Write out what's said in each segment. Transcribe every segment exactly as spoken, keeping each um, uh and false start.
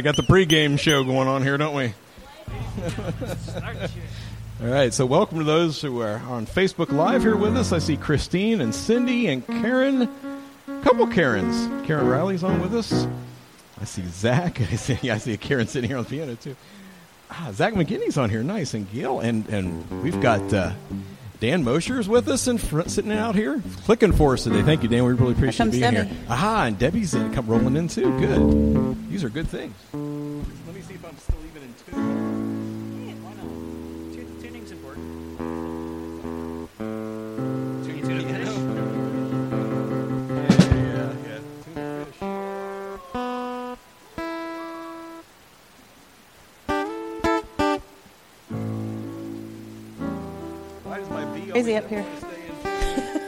right, got the pregame show going on here, don't we? All right, so welcome to those who are on Facebook Live here with us. I see Christine and Cindy and Karen. A couple Karens. Karen Riley's on with us. I see Zach. I see, I see a Karen sitting here on the piano, too. Ah, Zach McGinney's on here. Nice. And Gil. And, and we've got uh, Dan Mosher's with us and sitting out here, clicking for us today. Thank you, Dan. We really appreciate you being Debbie. here. Aha, and Debbie's in, come rolling in, too. Good. These are good things. Let me see if I'm still even in tune. Yeah, why not? Tun- tuning's important. Tune you tune a finish? Yeah, yeah, yeah. Tune a fish. Why does my B Is he always up here? stay in tune?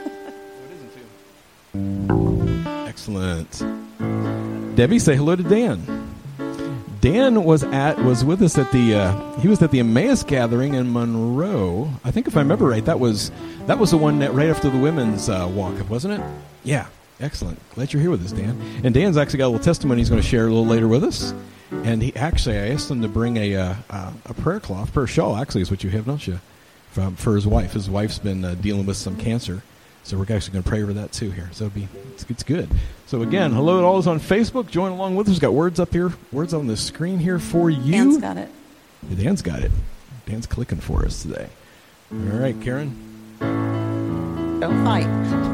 Oh, it isn't tune. Excellent. Debbie, say hello to Dan. Dan was at was with us at the uh, he was at the Emmaus gathering in Monroe. I think if I remember right, that was that was the one that right after the women's uh, walk, wasn't it? Yeah, excellent. Glad you're here with us, Dan. And Dan's actually got a little testimony he's going to share a little later with us. And he actually, I asked him to bring a uh, uh, a prayer cloth, prayer shawl. Actually, is what you have, don't you? From for his wife. His wife's been uh, dealing with some cancer. So we're actually going to pray over that, too, here. So it'll be, it's, it's good. So, again, hello to all those on Facebook. Join along with us. We've got words up here, words on the screen here for you. Dan's got it. Yeah, Dan's got it. Dan's clicking for us today. All right, Karen. Don't fight.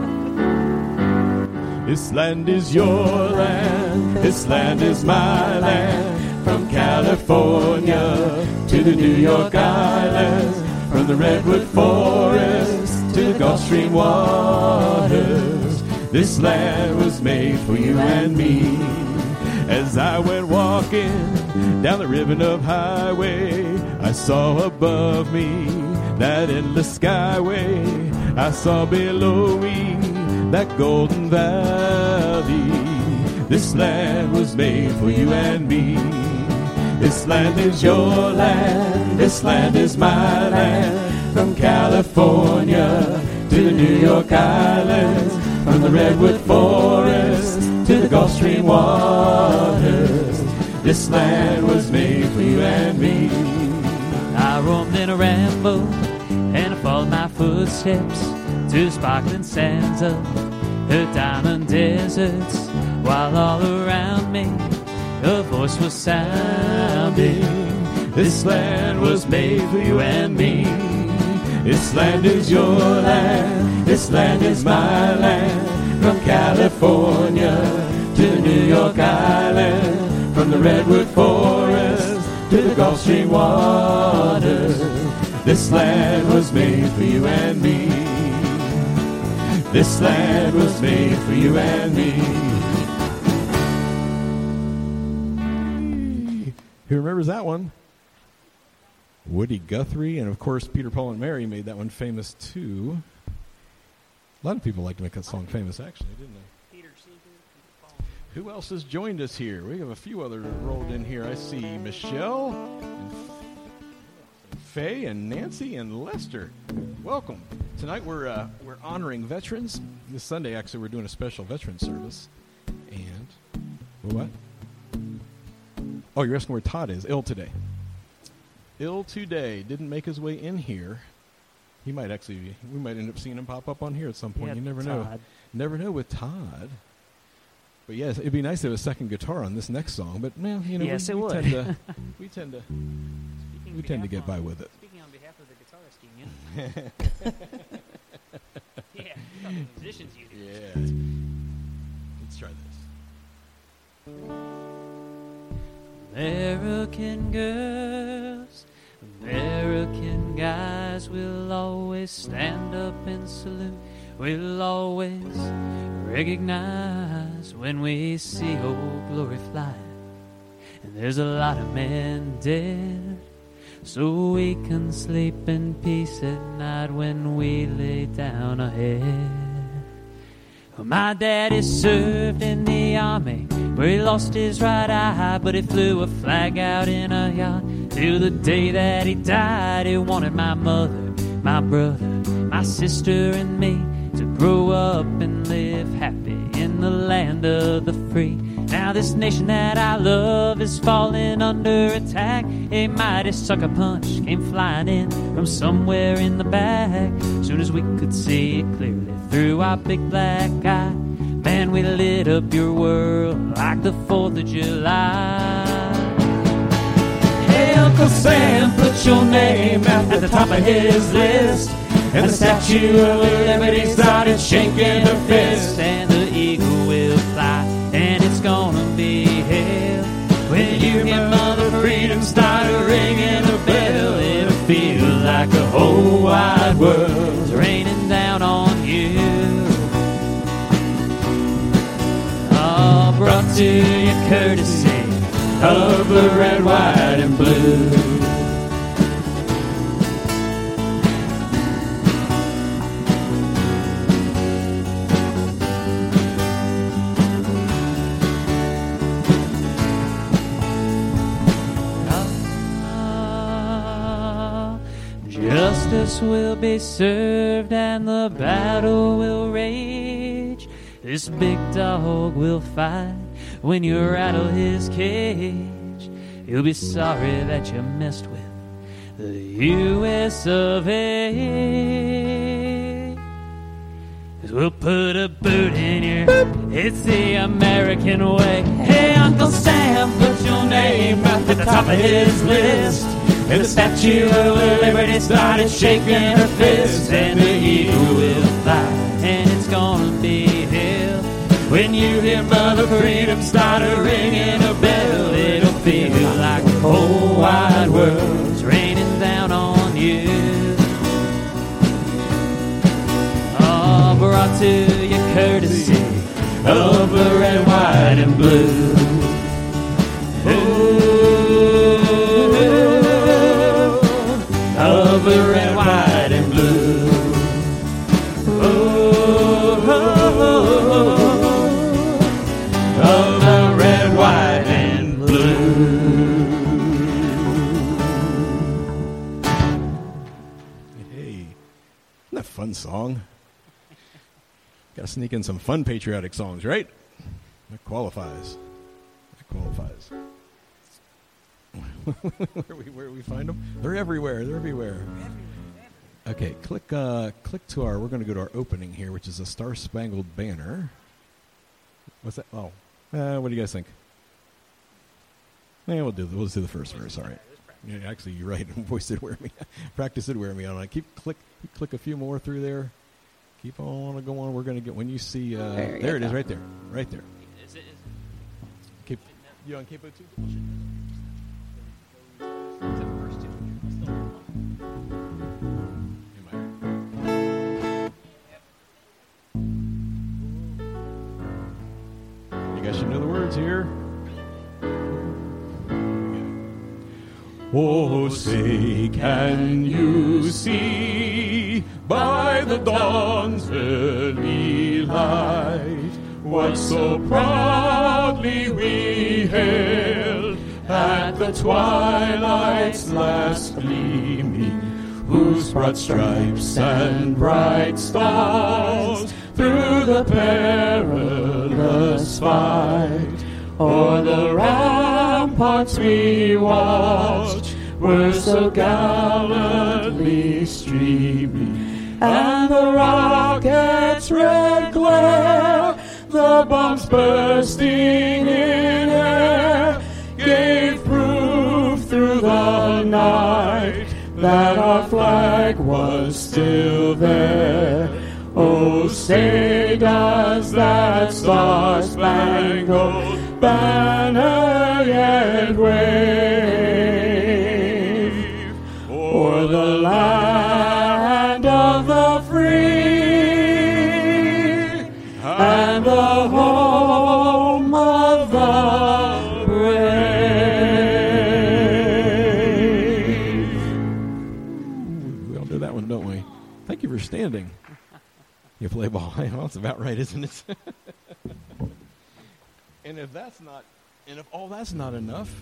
This land is your land. This land is my land. From California to the New York Islands. From the Redwood Forest to the Gulf Stream waters, this land was made for you and me. As I went walking down the ribbon of highway, I saw above me that endless skyway. I saw below me that golden valley. This land was made for you and me. This land is your land, this land is my land. From California to the New York Islands, from the Redwood Forest to the Gulf Stream waters, this land was made for you and me. I roamed in a ramble, and I followed my footsteps to the sparkling sands of the diamond deserts, while all around me a voice was sounding. This land was made for you and me. This land is your land. This land is my land. From California to the New York Island, from the Redwood Forest to the Gulf Stream waters, this land was made for you and me. This land was made for you and me. Who remembers that one? Woody Guthrie, and of course Peter, Paul, and Mary made that one famous too. A lot of people like to make that song famous, actually, didn't they? Peter Seeger, Peter Paul. Who else has joined us here? We have a few others rolled in here. I see Michelle, and Faye, and Nancy, and Lester. Welcome. Tonight we're uh, we're honoring veterans. This Sunday, actually, we're doing a special veteran service. And what? Oh, you're asking where Todd is. Ill today. Ill today. Didn't make his way in here. He might actually, we might end up seeing him pop up on here at some point. Yeah, you never Todd. know. Never know with Todd. But yes, it'd be nice to have a second guitar on this next song. But, man, you know, Yes, we, it we would. tend to, we tend to, Speaking we on tend to behalf get by on- with it. Speaking on behalf of the Guitarist Union. Yeah, we thought the musicians used it. Yeah. Let's try this. American girls, American guys will always stand up and salute. We'll always recognize when we see old glory fly. And there's a lot of men dead, so we can sleep in peace at night when we lay down our head. Well, my daddy served in the army, where he lost his right eye, but he flew a flag out in a yacht. Till the day that he died, he wanted my mother, my brother, my sister and me to grow up and live happy in the land of the free. Now this nation that I love is falling under attack. A mighty sucker punch came flying in from somewhere in the back. Soon as we could see it clearly through our big black eye, man, we lit up your world like the fourth of July. Hey, Uncle Sam, put your name at the top of his list. And the Statue of Liberty started shaking her fist. And the eagle will fly, and it's gonna be hell. When you hear Mother Freedom start ringing a bell, it'll feel like the whole wide world's raining down on you. All brought to you courtesy of the red, white, and blue. Justice will be served and the battle will rage. This big dog will fight when you rattle his cage. You'll be sorry that you messed with the U S of A. 'Cause we'll put a boot in your boop. It's the American way. Hey, Uncle Sam, put your name at the top of his list. And the Statue of Liberty started shaking her fist. And the eagle will fly, and it's gonna be hell. When you hear Mother Freedom start ringing a bell, it'll feel like the whole wide world's raining down on you. All brought to you courtesy of the red, white, and blue. Ooh. Of the red, white, and blue. Oh, oh, oh, of the red, white, and blue. Hey, isn't that a fun song? Got to sneak in some fun patriotic songs, right? That qualifies. That qualifies. where, we, where we find them? They're everywhere. They're everywhere. Okay, click uh, click to our, we're going to go to our opening here, which is a Star Spangled Banner. What's that? Oh, uh, what do you guys think? Yeah, we'll do the, we'll do the first verse. All right. Yeah, actually, you're right. Voice did wear me. Practice did wear me on. I keep click keep click a few more through there. Keep on going. We're going to get, when you see, uh, there, there it is, right there, right there. Is it, is keep, you on keep it too? You guys should know the words here. Oh, say, can you see by the dawn's early light what so proudly we hailed at the twilight's last gleaming, whose broad stripes and bright stars through the perilous fight o'er the ramparts we watched were so gallantly streaming, and the rocket's red glare, the bombs bursting in air, gave proof through the night that our flag was still there. Oh, say does that star-spangled banner yet wave o'er the land of the free and the home of the brave? We all do that one, don't we? Thank you for standing. You play ball. Well, that's about right, isn't it? And if that's not, and if all that's not enough,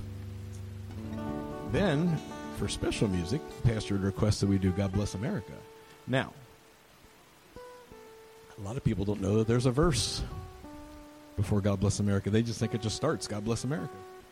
then for special music, Pastor would request that we do God Bless America. Now, a lot of people don't know that there's a verse before God Bless America. They just think it just starts God Bless America.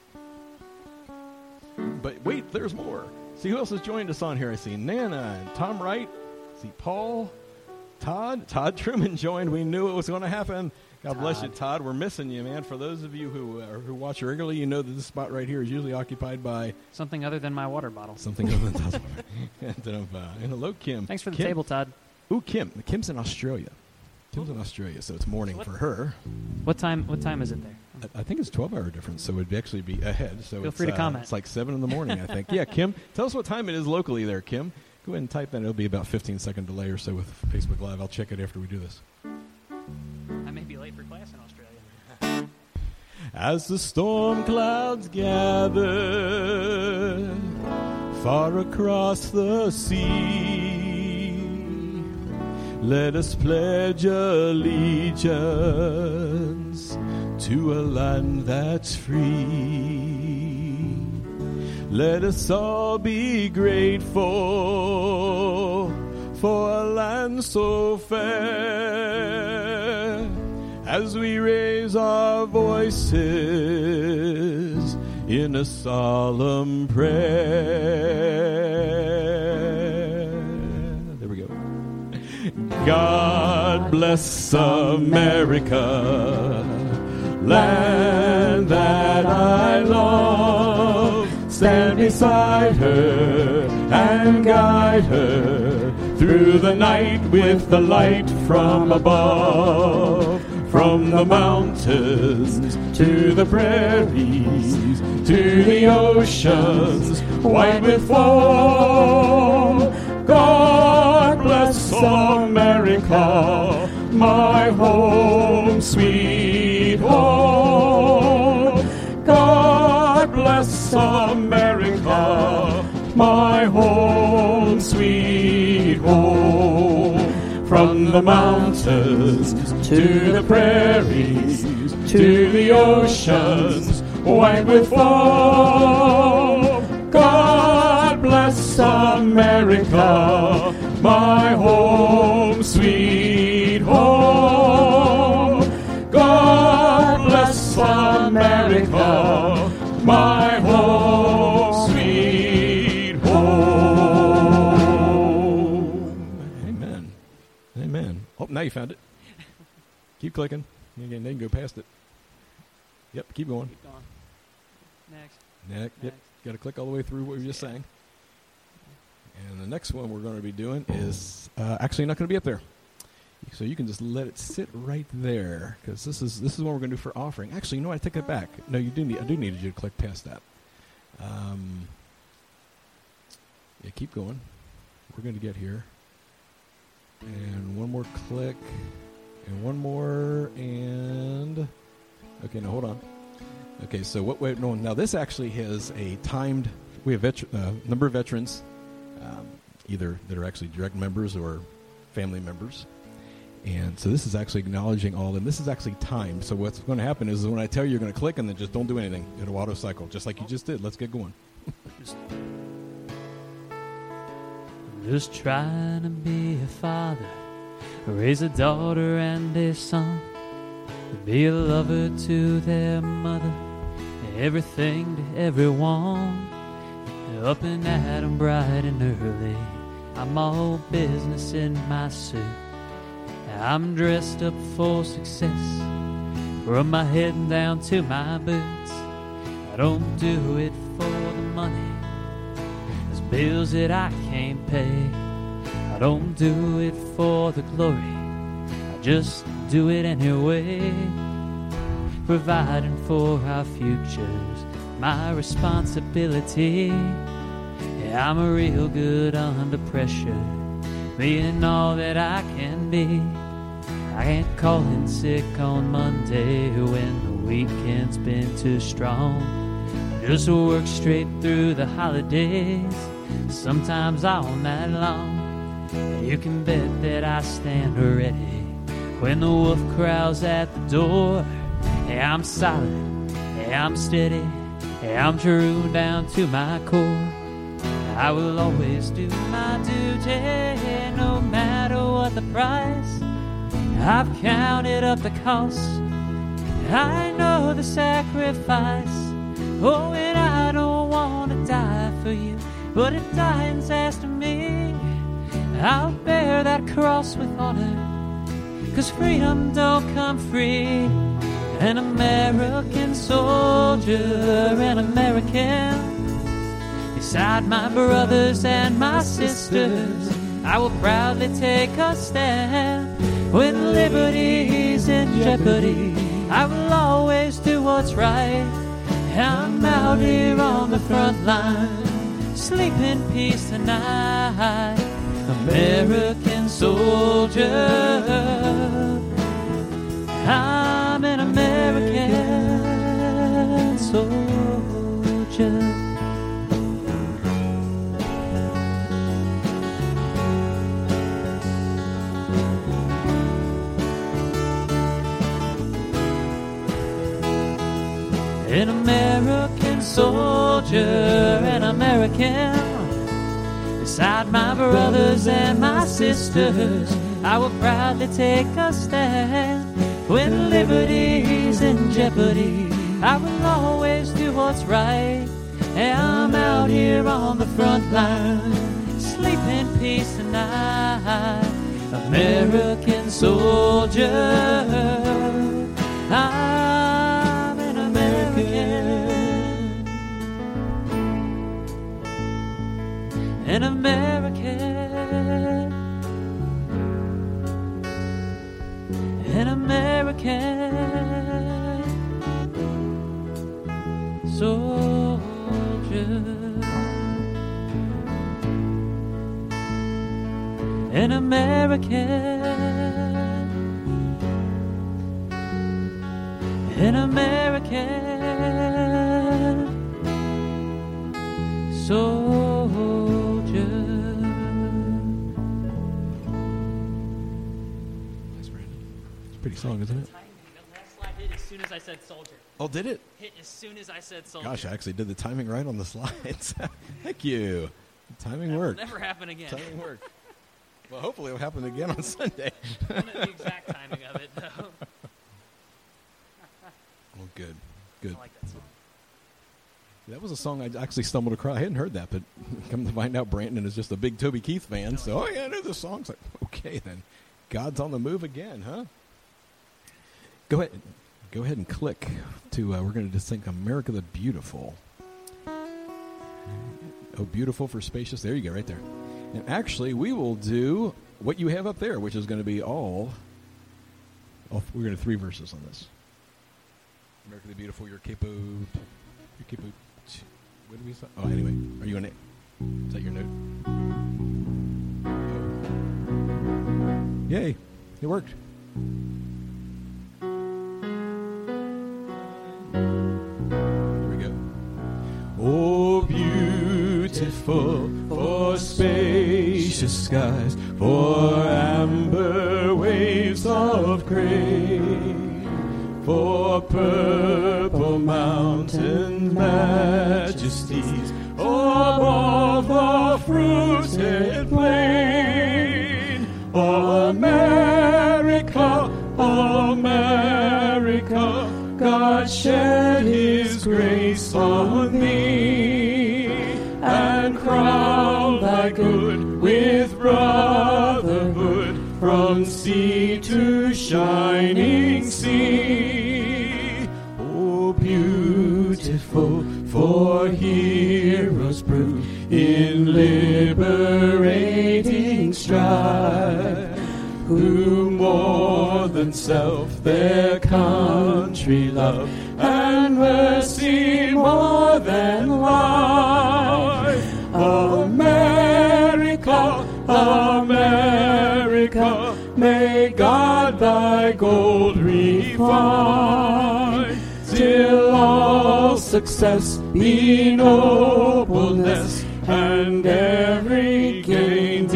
But wait, there's more. See who else has joined us on here. I see Nana and Tom Wright. I see Paul, Todd. Todd Truman joined. We knew it was going to happen. God Todd. bless you, Todd. We're missing you, man. For those of you who uh, who watch regularly, you know that this spot right here is usually occupied by Something other than my water bottle. something other than Todd's. and, uh, and hello, Kim. Thanks for the Kim. table, Todd. Ooh, Kim. Kim's in Australia. Kim's in Australia, so it's morning What- for her. What time? What time is it there? I, I think it's twelve-hour difference, so it would actually be ahead. So Feel it's, free to uh, comment. It's like seven in the morning, I think. Yeah, Kim, tell us what time it is locally there, Kim. Go ahead and type that. It'll be about fifteen-second delay or so with Facebook Live. I'll check it after we do this. I may be late for class in Australia. As the storm clouds gather far across the sea, let us pledge allegiance to a land that's free. Let us all be grateful for a land so fair, as we raise our voices in a solemn prayer. There we go. God bless America, land that I love. Stand beside her and guide her through the night with the light from above. From the mountains to the prairies, to the oceans white with foam. God bless America, my home, sweet home. God bless America, my home, sweet home. From the mountains to the prairies, to the oceans white with foam. God bless America, my home, sweet home. God bless America, my home, sweet home. Amen. Amen. Oh, now you found it. Keep clicking. Again, they can go past it. Yep, keep going. Keep going. Next. Next. Yep, Next. got to click all the way through what we were just saying. And the next one we're going to be doing is uh, actually not going to be up there. So you can just let it sit right there, because this is this is what we're going to do for offering. Actually, you know what? I take that back. No, you do need. I do need you to click past that. Um, yeah, keep going. We're going to get here. And one more click. And one more. And okay, now hold on. Okay, so what? Wait, no. Now this actually has a timed. We have veter- uh, number of veterans, um, either that are actually direct members or family members. And so this is actually acknowledging all, and this is actually timed. So what's going to happen is when I tell you, you're going to click and then just don't do anything. It'll auto cycle, just like you just did. Let's get going. Just, just trying to be a father, raise a daughter and a son, be a lover to their mother, everything to everyone, up and at 'em bright and early. I'm all business in my suit. I'm dressed up for success, from my head down to my boots. I don't do it for the money, there's bills that I can't pay. I don't do it for the glory, I just do it anyway. Providing for our futures, my responsibility. Yeah, I'm real good under pressure, being all that I can be. I ain't calling sick on Monday when the weekend's been too strong. Just work straight through the holidays, sometimes all night long. You can bet that I stand ready when the wolf growls at the door. Yeah, I'm solid, yeah, I'm steady, yeah, I'm true down to my core. I will always do my duty, no matter what the price. I've counted up the costs, I know the sacrifice. Oh, and I don't want to die for you, but if dying's after me, I'll bear that cross with honor, 'cause freedom don't come free. An American soldier, an American, beside my brothers and my sisters, I will proudly take a stand. When liberty's in jeopardy, I will always do what's right. I'm out here on the front line, sleep in peace tonight. American soldier, I'm an American soldier. An American soldier, an American, beside my brothers and my sisters, I will proudly take a stand. When liberty's in jeopardy, I will always do what's right. And I'm out here on the front line, sleep in peace tonight. American soldier, I'm an American, an American, an American soldier, an American, an American soldier. Nice, Brandon. It's a pretty song, isn't it? The last slide hit as soon as I said soldier. Oh, did it? Hit as soon as I said soldier. Gosh, I actually did the timing right on the slides. Thank you. The timing that worked. will never happen again. Timing worked. Well, hopefully it'll happen again on Sunday. I don't know the exact timing of it, though. Well, good. Good. I like that song. That was a song I actually stumbled across. I hadn't heard that, but come to find out, Brandon is just a big Toby Keith fan. So, oh, yeah, I know this song. It's like, okay, then. God's on the move again, huh? Go ahead. Go ahead and click to, uh, we're going to just sing America the Beautiful. Oh, beautiful for spacious. There you go, right there. And actually, we will do what you have up there, which is going to be all, all we're going to three verses on this. America the Beautiful, your capo, your capo, what did we say? Oh, anyway, are you on it? Is that your note? Oh. Yay, it worked. Here we go. Oh, beautiful for spacious skies, for amber waves of grain, for purple mountain majesties above the fruited plain. America, America, God shed His grace on thee, and crown thy good with brotherhood from sea to shining sea. Oh, beautiful for heroes prove in liberating strife, who more than self their country love, and mercy more than life. America, America, may God thy gold refine, till all success be nobleness, and every gain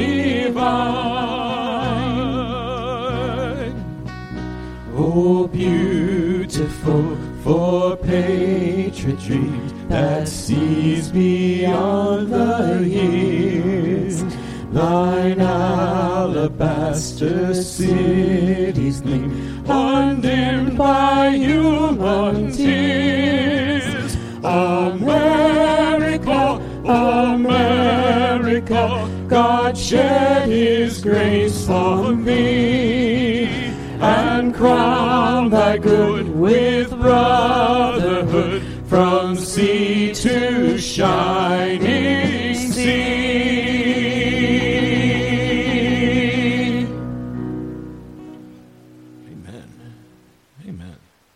divine. Oh, beautiful for patriot dreams that sees beyond the years, thine alabaster cities gleam undimmed by human tears. America, America, God shed His grace on thee, and crown thy good with brotherhood from sea to shining sea. Amen. Amen.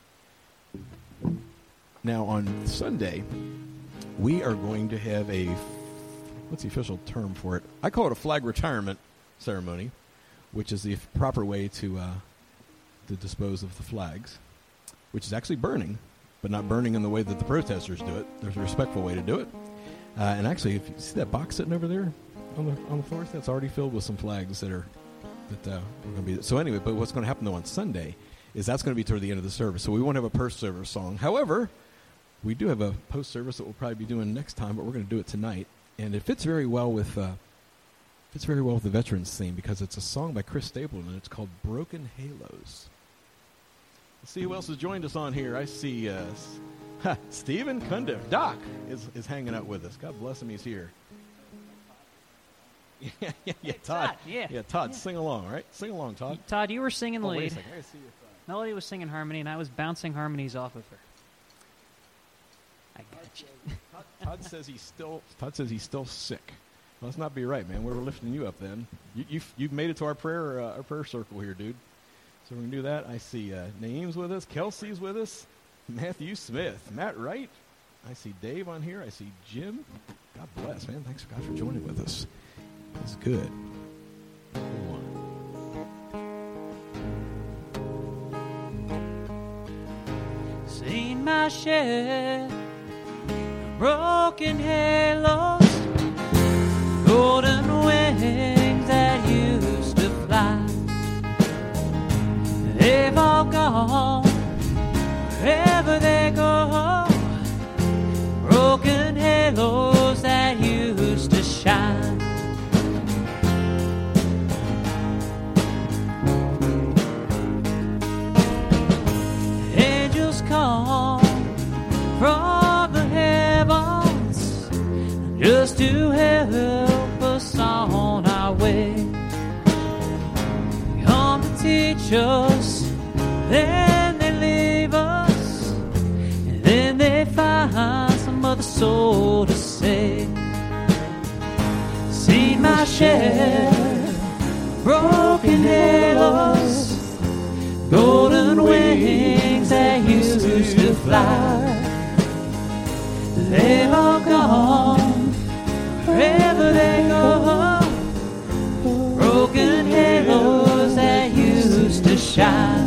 Now on Sunday, we are going to have a, what's the official term for it? I call it a flag retirement ceremony, which is the proper way to uh, to dispose of the flags, which is actually burning, but not burning in the way that the protesters do it. There's a respectful way to do it. Uh, and actually, if you see that box sitting over there on the on the floor, that's already filled with some flags that are that uh, are going to be. So anyway, but what's going to happen though on Sunday is that's going to be toward the end of the service. So we won't have a post-service song. However, we do have a post-service that we'll probably be doing next time, but we're going to do it tonight, and it fits very well with uh, fits very well with the Veterans theme because it's a song by Chris Stapleton, and it's called "Broken Halos." Let's see who else has joined us on here. I see uh, ha, Stephen Cundiff. Doc is, is hanging out with us. God bless him, he's here. yeah, yeah, yeah, Hey, Todd. Todd, yeah. yeah, Todd, Yeah. sing along, right? Sing along, Todd. Todd, you were singing Oh, wait a lead. second. I gotta see your thigh. Melody was singing harmony, and I was bouncing harmonies off of her. I got you. Todd, Todd says he's still. Todd says he's still sick. Well, let's not be right, man. We're lifting you up. Then you, you've you've made it to our prayer uh, our prayer circle here, dude. So we're gonna do that. I see uh, Naeem's with us. Kelsey's with us. Matthew Smith, Matt Wright. I see Dave on here. I see Jim. God bless, man. Thanks God for joining with us. It's good. Hold on. Seen my share of broken halos, golden wings that used to fly. They've all gone, wherever they go, broken halos that used to shine. Angels come from the heavens just to help us on our way. Come to teach us, then they leave us, and then they find some other soul to save. Seen my share of broken halos, golden wings that used to fly. They've all gone, wherever they go, broken halos that used to shine.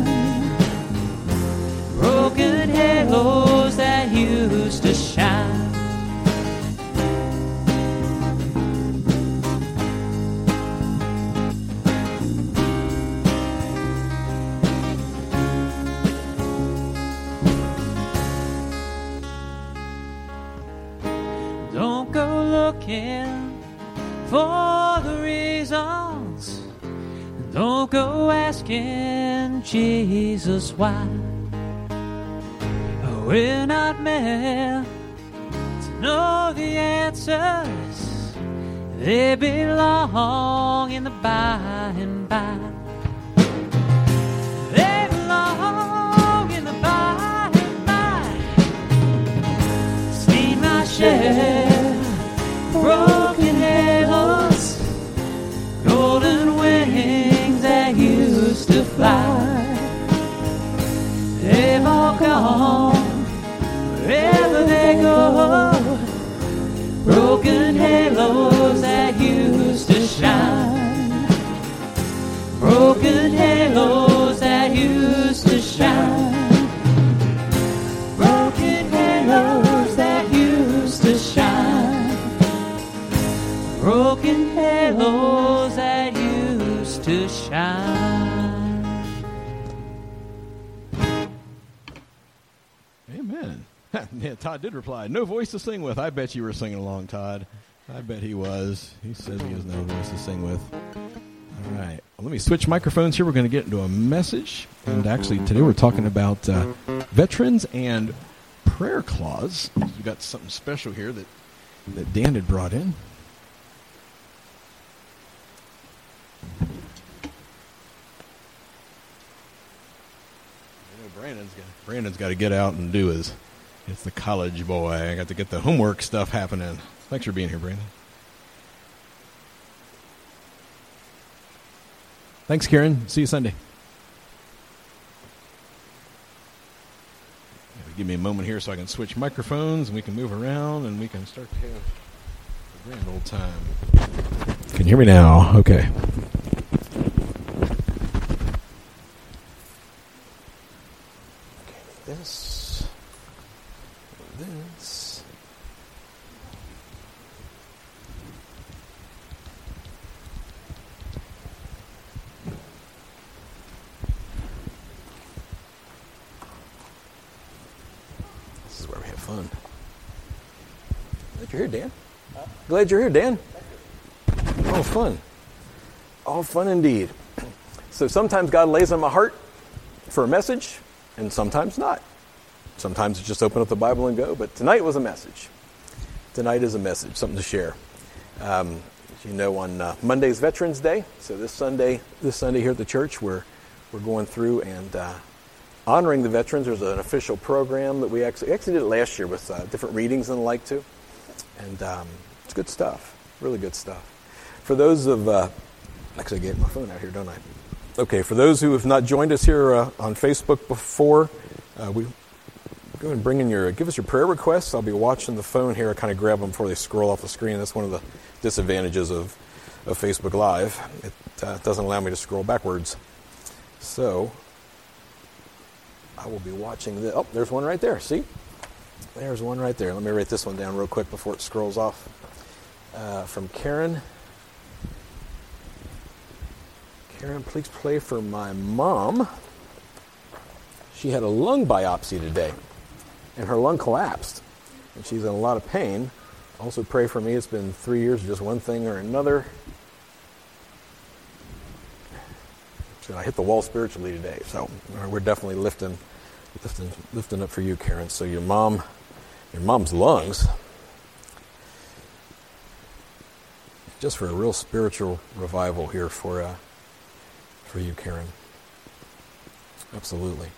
Broken halos that used to shine. Don't go looking for the reasons. Don't go asking Jesus why. We're not meant to know the answers. They belong in the by and by. They belong in the by and by. Seen my share of broken halos, golden wings that used to fly. They've all gone, wherever they go, broken halos that used to shine. Broken halos that used to shine. Broken halos that used to shine. Broken halos that used to shine. Amen. Yeah, Todd did reply. No voice to sing with. I bet you were singing along, Todd. I bet he was. He says he has no voice to sing with. All All right. Well, let me switch microphones here. We're going to get into a message. And actually, today we're talking about uh, veterans and prayer clause. We've got something special here that, that Dan had brought in. Brandon's got, Brandon's got to get out and do his, it's the college boy. I got to get the homework stuff happening. Thanks for being here, Brandon. Thanks, Karen. See you Sunday. Give me a moment here so I can switch microphones and we can move around and we can start to have a grand old time. Can you hear me now? Okay. This, this. This is where we have fun. Glad you're here, Dan. Huh? Glad you're here, Dan. Oh, fun. All fun indeed. So sometimes God lays on my heart for a message. And sometimes not. Sometimes it's just open up the Bible and go. But tonight was a message. Tonight is a message, something to share. Um, as you know, on uh, Monday's Veterans Day. So this Sunday, this Sunday here at the church, we're we're going through and uh, honoring the veterans. There's an official program that we actually actually did it last year with uh, different readings and the like too. And um, it's good stuff. Really good stuff. For those of uh, actually, I get my phone out here, don't I? Okay, for those who have not joined us here uh, on Facebook before, uh, we go ahead and bring in your, give us your prayer requests. I'll be watching the phone here. I kind of grab them before they scroll off the screen. That's one of the disadvantages of, of Facebook Live. It uh, doesn't allow me to scroll backwards. So, I will be watching the, oh, there's one right there. See? There's one right there. Let me write this one down real quick before it scrolls off. Uh, from Karen. Karen, please pray for my mom. She had a lung biopsy today, and her lung collapsed, and she's in a lot of pain. Also pray for me. It's been three years of just one thing or another. So I hit the wall spiritually today, so we're definitely lifting, lifting, lifting up for you, Karen. So your mom, your mom's lungs, just for a real spiritual revival here for uh, for you, Karen. Absolutely.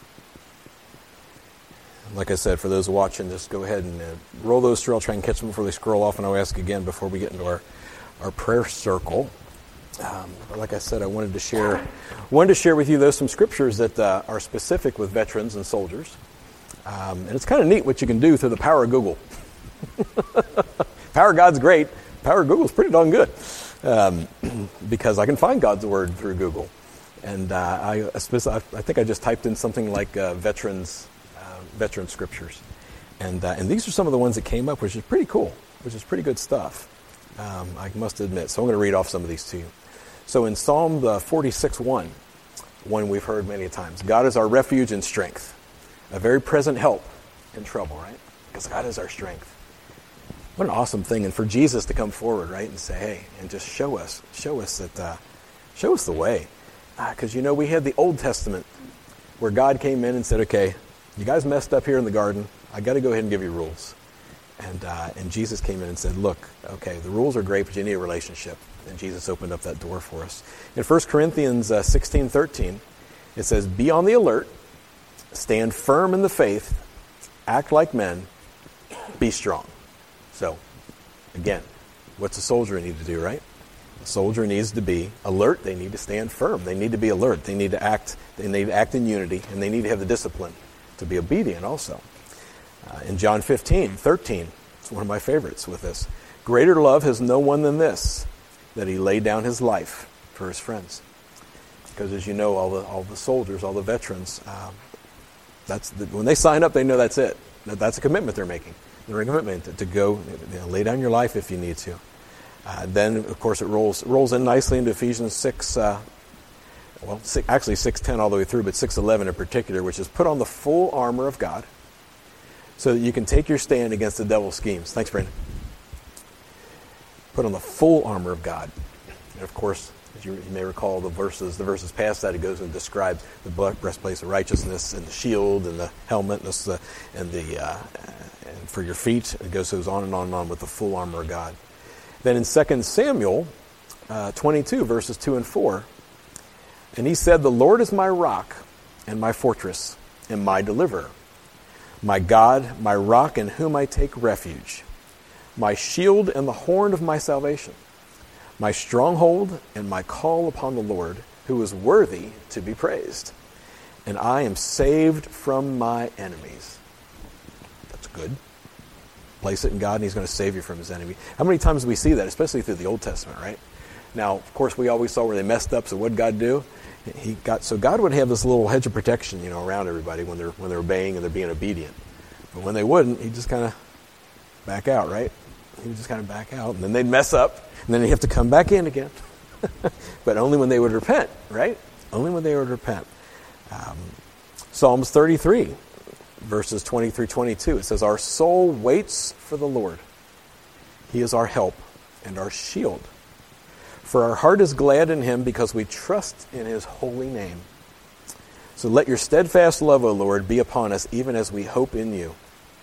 Like I said, for those watching, just go ahead and uh, roll those through. I'll try and catch them before they scroll off, and I'll ask again before we get into our, our prayer circle. Um, but like I said, I wanted to share wanted to share with you, though, some scriptures that uh, are specific with veterans and soldiers. Um, and it's kind of neat what you can do through the power of Google. Power of God's great. Power of Google's pretty darn good. Um, because I can find God's Word through Google. And uh, I, I think I just typed in something like uh, veterans uh, veteran scriptures. And uh, and these are some of the ones that came up, which is pretty cool, which is pretty good stuff, um, I must admit. So I'm going to read off some of these to you. So in Psalm uh, forty-six one, one we've heard many times, God is our refuge and strength, a very present help in trouble, right? Because God is our strength. What an awesome thing. And for Jesus to come forward, right, and say, hey, and just show us, show us that, uh, show us the way. Because, uh, you know, we had the Old Testament where God came in and said, okay, you guys messed up here in the garden. I got to go ahead and give you rules. And uh, and Jesus came in and said, look, okay, the rules are great, but you need a relationship. And Jesus opened up that door for us. In First Corinthians uh, sixteen thirteen, it says, be on the alert, stand firm in the faith, act like men, be strong. So, again, what's a soldier need to do, right? A soldier needs to be alert. They need to stand firm. They need to be alert. They need to act. They need to act in unity, and they need to have the discipline to be obedient also. Uh, in John fifteen thirteen, it's one of my favorites with this. Greater love has no one than this, that he laid down his life for his friends. Because as you know, all the all the soldiers, all the veterans, um, that's the, when they sign up, they know that's it. That, that's a commitment they're making. They're a commitment to, to go, you know, lay down your life if you need to. Uh, then, of course, it rolls rolls in nicely into Ephesians six, uh, well, six, actually six ten all the way through, but six eleven in particular, which is put on the full armor of God so that you can take your stand against the devil's schemes. Thanks, Brandon. Put on the full armor of God. And, of course, As you, you may recall the verses, the verses past that, it goes and describes the breastplate of righteousness and the shield and the helmet and the, and the uh, and for your feet. It goes, goes on and on and on with the full armor of God. Then in Second Samuel uh, twenty-two, verses two and four, and he said, "The Lord is my rock and my fortress and my deliverer, my God, my rock in whom I take refuge, my shield and the horn of my salvation, my stronghold and my call upon the Lord, who is worthy to be praised. And I am saved from my enemies." That's good. Place it in God and he's going to save you from his enemy. How many times do we see that, especially through the Old Testament, right? Now, of course, we always saw where they messed up, so what did God do? He got so God would have this little hedge of protection, you know, around everybody when they're when they're obeying and they're being obedient. But when they wouldn't, he'd just kind of back out, right? He would just kind of back out, and then they'd mess up, and then they'd have to come back in again. But only when they would repent, right? Only when they would repent. Um, Psalms thirty-three, verses twenty through twenty-two, it says, "Our soul waits for the Lord. He is our help and our shield. For our heart is glad in him because we trust in his holy name. So let your steadfast love, O Lord, be upon us, even as we hope in you."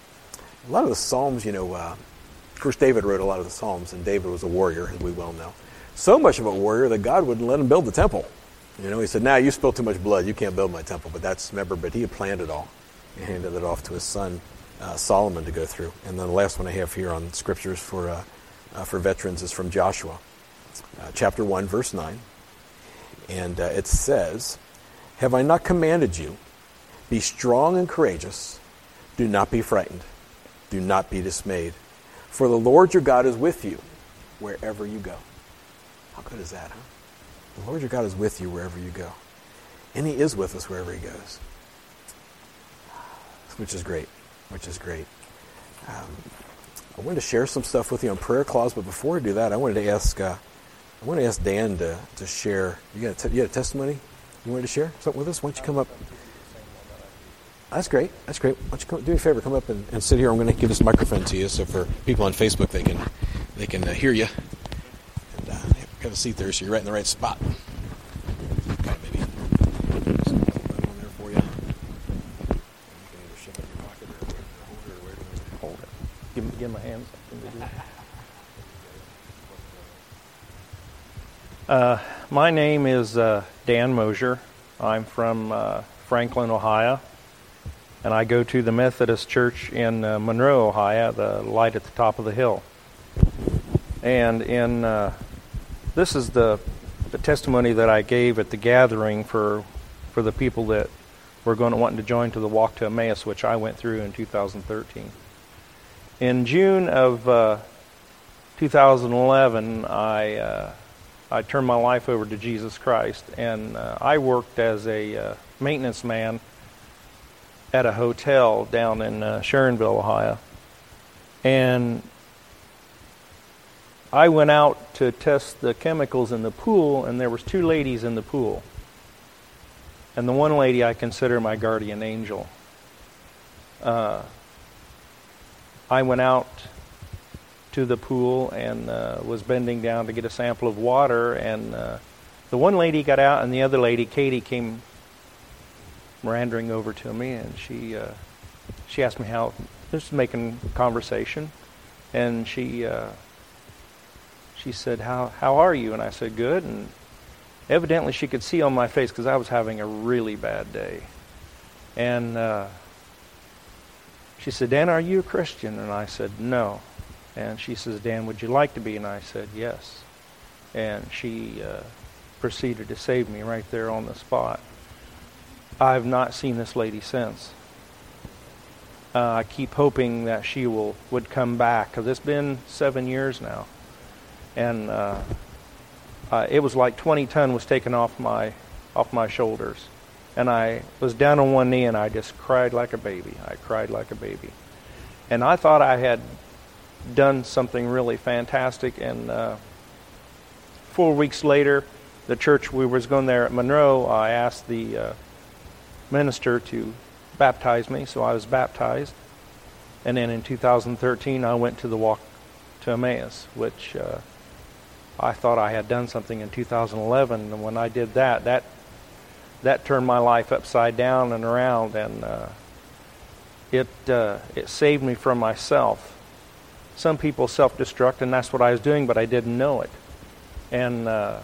A lot of the Psalms, you know, uh, of course, David wrote a lot of the Psalms, and David was a warrior, as we well know. So much of a warrior that God wouldn't let him build the temple. You know, he said, "Now, you spilled too much blood. You can't build my temple." But that's, remember, but he had planned it all. He handed it off to his son, uh, Solomon, to go through. And then the last one I have here on scriptures for uh, uh, for veterans is from Joshua. Uh, chapter one, verse nine. And uh, it says, "Have I not commanded you? Be strong and courageous. Do not be frightened. Do not be dismayed. For the Lord your God is with you wherever you go." How good is that, huh? The Lord your God is with you wherever you go. And he is with us wherever he goes. Which is great. Which is great. Um, I wanted to share some stuff with you on prayer clause, but before I do that, I wanted to ask... Uh, I want to ask Dan to, to share. You got a, te- you got a testimony you wanted to share? Something with us? Why don't you come up? That's great. That's great. Why don't you come, do me a favor, come up and, and sit here. I'm going to give this microphone to you so for people on Facebook, they can they can uh, hear you. And uh, have a seat there so you're right in the right spot. Okay, maybe. Just put that on there for you. You can either shove it in your pocket or hold it or whatever. Hold it. Give, give my hands something to do. Uh, my name is uh, Dan Mosier. I'm from uh, Franklin, Ohio, and I go to the Methodist Church in uh, Monroe, Ohio, the light at the top of the hill. And in uh, this is the the testimony that I gave at the gathering for for the people that were going to want to join to the Walk to Emmaus, which I went through in two thousand thirteen. In June of uh, two thousand eleven, I uh, I turned my life over to Jesus Christ, and uh, I worked as a uh, maintenance man at a hotel down in uh, Sharonville, Ohio. And I went out to test the chemicals in the pool, and there was two ladies in the pool. And the one lady I consider my guardian angel. Uh, I went out to the pool and uh, was bending down to get a sample of water, and uh, the one lady got out, and the other lady, Katie, came meandering over to me, and she uh, she asked me how, just making conversation, and she uh, she said, how how are you? And I said, good. And evidently she could see on my face because I was having a really bad day. And uh, she said, Dan, are you a Christian? And I said, no. And she says, Dan, would you like to be? And I said, yes. And she uh, proceeded to save me right there on the spot. I've not seen this lady since. Uh, I keep hoping that she will would come back, because it's been seven years now. And uh, uh, it was like twenty ton was taken off my off my shoulders. And I was down on one knee, and I just cried like a baby. I cried like a baby. And I thought I had done something really fantastic, and uh, four weeks later, the church we was going there at Monroe, I asked the uh, minister to baptize me, so I was baptized. And then in two thousand thirteen, I went to the Walk to Emmaus, which uh, I thought I had done something in two thousand eleven, and when I did that, that that turned my life upside down and around, and uh, it uh, it saved me from myself. Some people self-destruct, and that's what I was doing, but I didn't know it. And uh,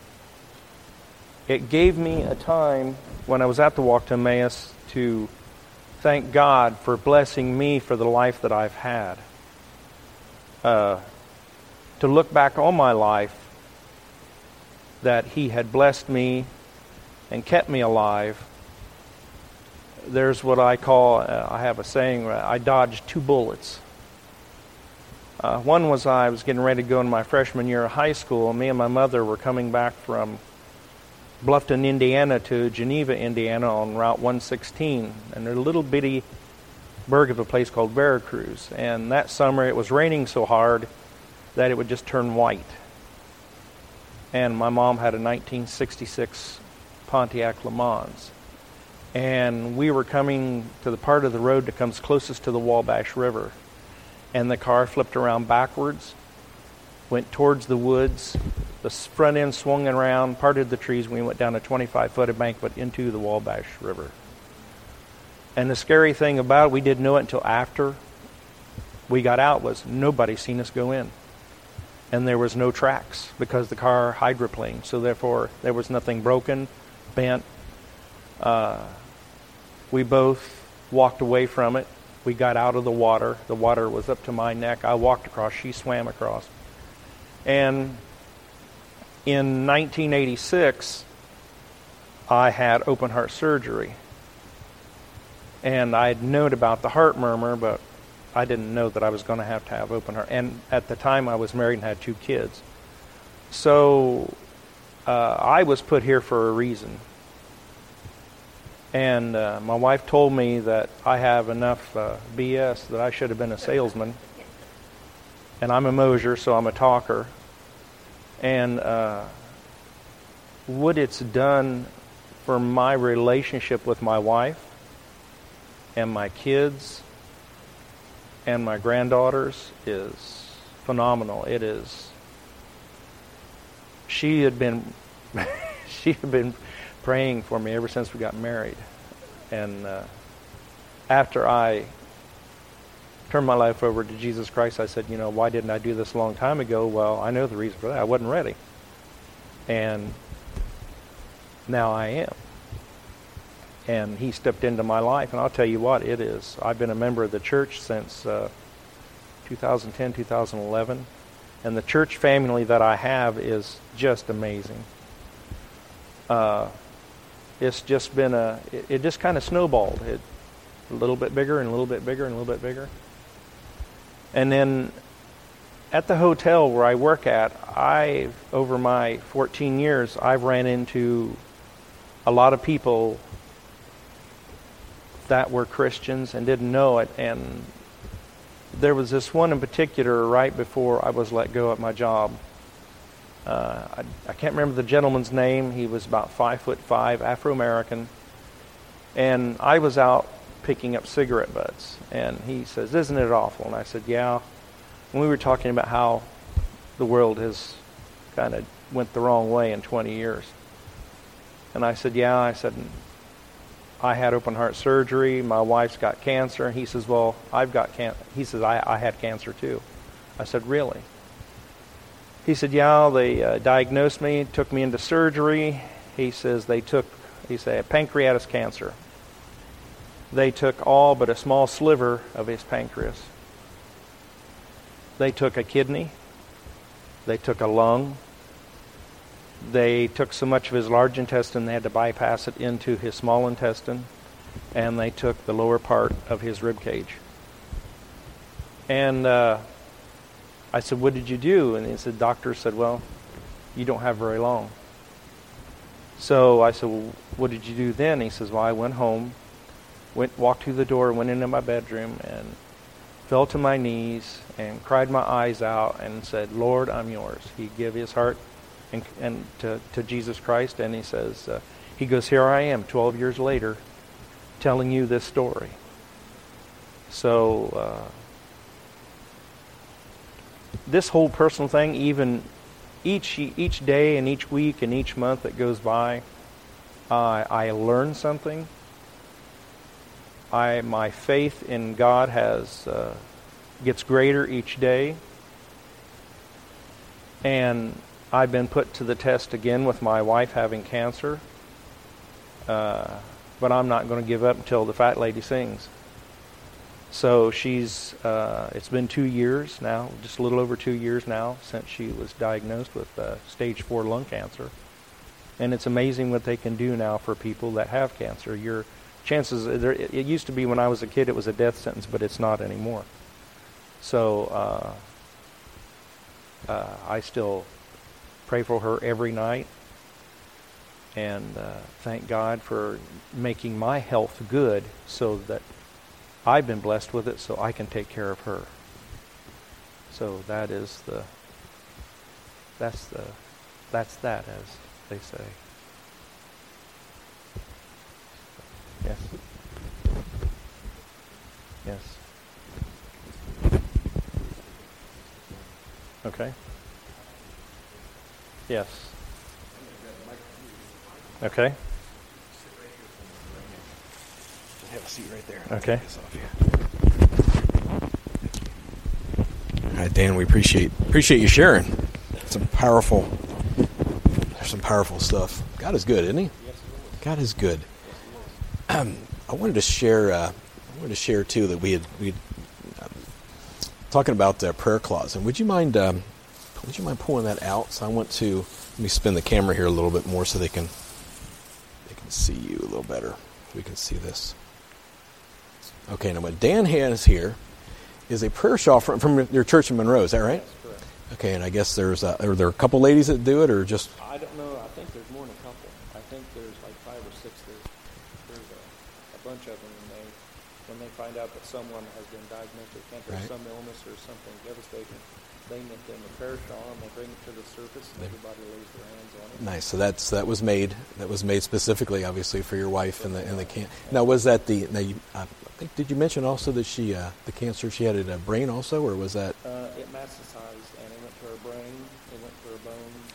it gave me a time when I was at the Walk to Emmaus to thank God for blessing me for the life that I've had. Uh, to look back on my life, that He had blessed me and kept me alive. There's what I call, uh, I have a saying, I dodged two bullets. Uh, one was I was getting ready to go into my freshman year of high school, and me and my mother were coming back from Bluffton, Indiana to Geneva, Indiana on Route one sixteen, and there's a little bitty burg of a place called Veracruz. And that summer it was raining so hard that it would just turn white. And my mom had a nineteen sixty-six Pontiac Le Mans. And we were coming to the part of the road that comes closest to the Wabash River. And the car flipped around backwards, went towards the woods. The front end swung around, parted the trees. We went down a twenty-five foot embankment into the Wabash River. And the scary thing about it, we didn't know it until after we got out, was nobody seen us go in. And there was no tracks because the car hydroplaned. So therefore, there was nothing broken, bent. Uh, we both walked away from it. We got out of the water. The water was up to my neck. I walked across. She swam across. And in nineteen eighty-six, I had open heart surgery. And I had known about the heart murmur, but I didn't know that I was going to have to have open heart. And at the time, I was married and had two kids. So uh, I was put here for a reason. And uh, my wife told me that I have enough uh, B S that I should have been a salesman. And I'm a Mosier, so I'm a talker. And uh, what it's done for my relationship with my wife and my kids and my granddaughters is phenomenal. It is. She had been, she had been praying for me ever since we got married. And uh, after I turned my life over to Jesus Christ, I said, you know, why didn't I do this a long time ago? Well, I know the reason for that. I wasn't ready. And now I am. And He stepped into my life, and I'll tell you what, it is. I've been a member of the church since uh, two thousand ten, two thousand eleven, and the church family that I have is just amazing. Uh, it's just been a, it, it just kind of snowballed. It, a little bit bigger and a little bit bigger and a little bit bigger. And then at the hotel where I work at, I've, over my fourteen years, I've ran into a lot of people that were Christians and didn't know it. And there was this one in particular right before I was let go at my job. Uh, I, I can't remember the gentleman's name. He was about five foot five, Afro-American. And I was out picking up cigarette butts. And he says, isn't it awful? And I said, yeah. And we were talking about how the world has kind of went the wrong way in twenty years. And I said, yeah. I said, I had open heart surgery. My wife's got cancer. And he says, well, I've got cancer. He says, I, I had cancer too. I said, really? He said, yeah, they uh, diagnosed me, took me into surgery. He says they took, he said, pancreatic cancer. They took all but a small sliver of his pancreas. They took a kidney. They took a lung. They took so much of his large intestine they had to bypass it into his small intestine. And they took the lower part of his rib cage. And uh, I said, what did you do? And he said, doctor said, well, you don't have very long. So I said, well, what did you do then? He says, well, I went home, went, walked through the door, went into my bedroom, and fell to my knees and cried my eyes out and said, Lord, I'm yours. He gave his heart and, and to, to Jesus Christ, and he says, uh, he goes, here I am, twelve years later, telling you this story. So uh, this whole personal thing, even each each day and each week and each month that goes by, uh, I learn something. I my faith in God has uh, gets greater each day, and I've been put to the test again with my wife having cancer. Uh, but I'm not going to give up until the fat lady sings. So she's, uh, it's been two years now, just a little over two years now since she was diagnosed with uh, stage four lung cancer. And it's amazing what they can do now for people that have cancer. Your chances, it used to be when I was a kid it was a death sentence, but it's not anymore. So uh, uh, I still pray for her every night. And uh, thank God for making my health good so that I've been blessed with it so I can take care of her. So that is the, that's the, that's that, as they say. Yes. Yes. Okay. Yes. Okay. Just have a seat right there. Okay. All right, Dan, we appreciate appreciate you sharing. Some powerful, there's some powerful stuff. God is good, isn't He? God is good. Um, I wanted to share. Uh, I wanted to share too that we had we had, uh, talking about the prayer clause. And would you mind? Um, would you mind pulling that out? So I want to let me spin the camera here a little bit more so they can. See you a little better. We can see this. Okay, now what Dan has here is a prayer shawl from, from your church in Monroe. Is that right? That's correct. Okay, and I guess there's a, are there a couple ladies that do it, or just? I don't know. I think there's more than a couple. I think there's like five or six. There's, there's a, a bunch of them, and they when they find out that someone has been diagnosed with cancer, Right. or some illness, or something devastating, they knit them a prayer shawl and they bring it to the surface, and everybody lays their hands on it. Nice. So that's that was made that was made specifically, obviously, for your wife and the and the can. Now, was that the? Now, you, I think did you mention also that she uh, the cancer she had in a brain also, or was that? Uh, it metastasized, and it went to her brain, it went to her bones.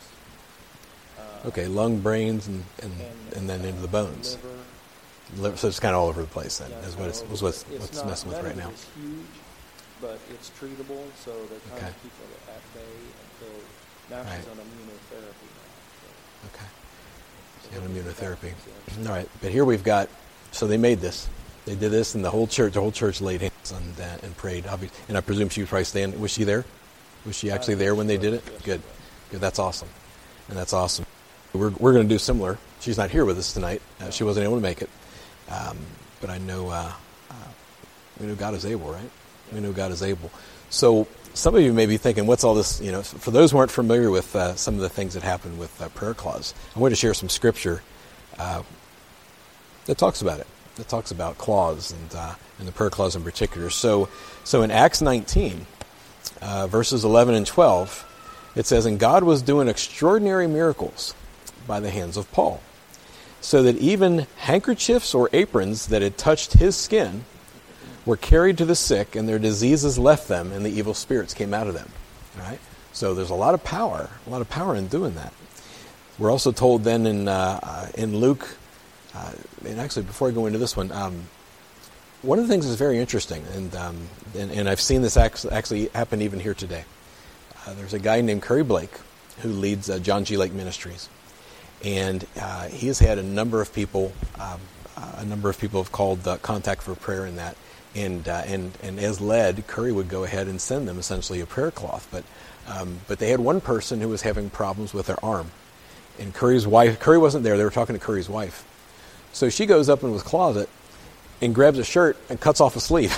Uh, Okay, lung, brains, and and, and, and then uh, into the bones. Liver. Liver, so it's kind of all over the place. Then Yeah, is it's what it's, all was over. what's It's what's not- messing with none right of it now. is huge, but it's treatable, so they're trying Okay. to keep it at bay until now Right. she's on immunotherapy now. Okay. So, And so immunotherapy. yeah. All right, but here we've got. So they made this. They did this, and the whole church, the whole church laid hands on that and prayed. Obvi- And I presume she was probably standing. Was she there? Was she actually there when they did it? Yes, Good. she was. Good. That's awesome. And that's awesome. We're we're going to do similar. She's not here with us tonight. Uh, she wasn't able to make it. Um, but I know uh, uh, we know God is able, right? We know God is able. So some of you may be thinking, what's all this? You know, for those who aren't familiar with uh, some of the things that happen with uh, prayer clause, I want to share some scripture uh, that talks about it. That talks about clause and uh, and the prayer clause in particular. So so in Acts nineteen, uh, verses eleven and twelve, it says, "And God was doing extraordinary miracles by the hands of Paul, so that even handkerchiefs or aprons that had touched his skin were carried to the sick, and their diseases left them, and the evil spirits came out of them." All right? So there's a lot of power, a lot of power in doing that. We're also told then in uh, uh, in Luke, uh, and actually before I go into this one, um, one of the things that's very interesting, and um, and, and I've seen this actually, actually happen even here today. Uh, there's a guy named Curry Blake who leads uh, John G. Lake Ministries. And uh, he has had a number of people, um, uh, a number of people have called uh, contact for prayer in that, and uh, and and as led, Curry would go ahead and send them essentially a prayer cloth. But um, but they had one person who was having problems with their arm, and Curry's wife. Curry wasn't there. They were talking to Curry's wife, so she goes up into his closet and grabs a shirt and cuts off a sleeve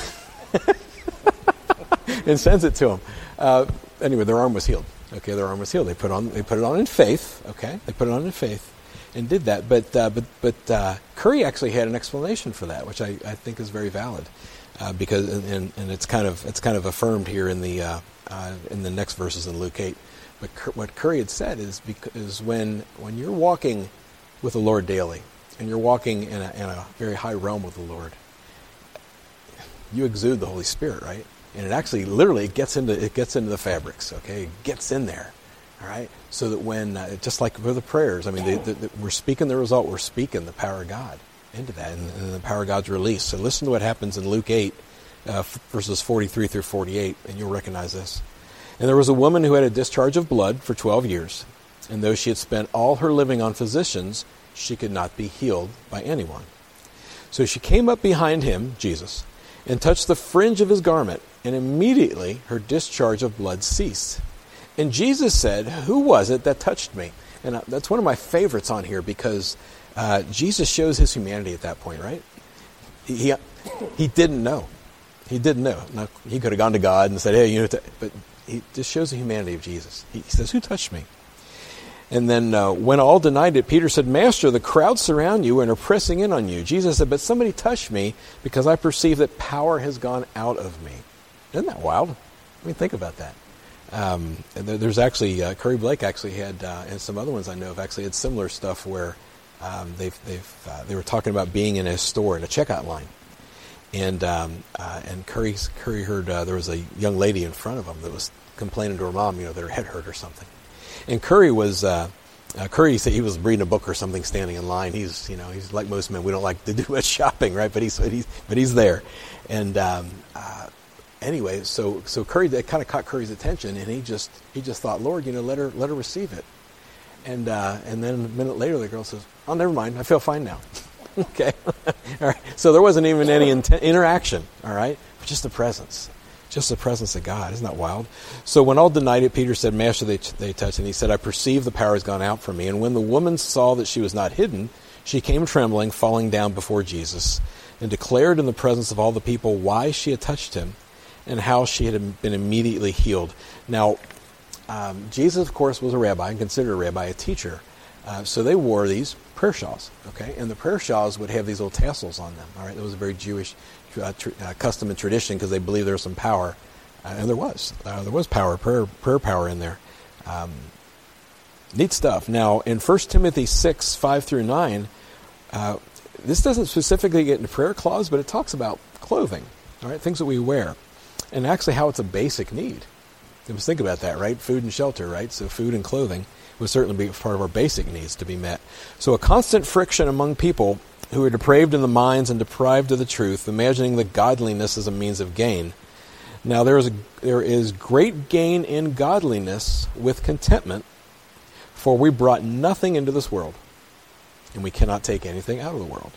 and sends it to him. Uh, anyway, their arm was healed. Okay, their arm was healed. They put on, they put it on in faith. Okay, they put it on in faith, and did that. But uh, but but uh, Curry actually had an explanation for that, which I, I think is very valid, uh, because and, and it's kind of it's kind of affirmed here in the uh, uh, in the next verses in Luke eight. But Cur- what Curry had said is because when when you're walking with the Lord daily, and you're walking in a, in a very high realm with the Lord, you exude the Holy Spirit, right? And it actually, literally, it gets into it gets into the fabrics. Okay, it gets in there, All right, so that when, uh, just like for the prayers, I mean, they, they, they, we're speaking the result, we're speaking the power of God into that, and, and the power of God's release. So listen to what happens in Luke eight, uh, verses forty-three through forty-eight, and you'll recognize this. And there was a woman who had a discharge of blood for twelve years, and though she had spent all her living on physicians, she could not be healed by anyone. So she came up behind him, Jesus, and touched the fringe of his garment, and immediately her discharge of blood ceased. And Jesus said, "Who was it that touched me?" And that's one of my favorites on here because uh, Jesus shows his humanity at that point, right? He, he he didn't know. He didn't know. Now, he could have gone to God and said, "Hey, you know," but he just shows the humanity of Jesus. He, he says, "Who touched me?" And then uh, when all denied it, Peter said, "Master, the crowds surround you and are pressing in on you." Jesus said, "But somebody touched me because I perceive that power has gone out of me." Isn't that wild? I mean, think about that. Um, and there, there's actually, uh, Curry Blake actually had, uh, and some other ones I know have actually had similar stuff where um, they've, they've, uh, they were talking about being in a store, in a checkout line. And um, uh, and Curry, Curry heard uh, there was a young lady in front of him that was complaining to her mom, you know, that her head hurt or something. And Curry was, uh, uh, Curry said he was reading a book or something standing in line. He's, you know, he's like most men. We don't like to do much shopping, right? But he's, but he's, but he's there. And um, uh, anyway, so so Curry, that kind of caught Curry's attention, and he just he just thought, "Lord, you know, let her let her receive it." And uh, and then a minute later, the girl says, "Oh, never mind. I feel fine now." Okay, all right. So there wasn't even any inter- interaction. All right, but just the presence, just the presence of God. Isn't that wild? So when all denied it, Peter said, "Master, they they touched," and he said, "I perceive the power has gone out from me." And when the woman saw that she was not hidden, she came trembling, falling down before Jesus, and declared in the presence of all the people why she had touched him, and how she had been immediately healed. Now, um, Jesus, of course, was a rabbi and considered a rabbi, a teacher. Uh, so they wore these prayer shawls, okay? And the prayer shawls would have these little tassels on them, all right? That was a very Jewish uh, tr- uh, custom and tradition because they believed there was some power. Uh, and there was. Uh, there was power, prayer, prayer power in there. Um, neat stuff. Now, in First Timothy six, five through nine, uh, this doesn't specifically get into prayer clause, but it talks about clothing, all right? Things that we wear. And actually how it's a basic need. Let's think about that, right? Food and shelter, right? So food and clothing would certainly be part of our basic needs to be met. So a constant friction among people who are depraved in the minds and deprived of the truth, imagining that godliness is a means of gain. Now there is a, there is great gain in godliness with contentment, for we brought nothing into this world, and we cannot take anything out of the world.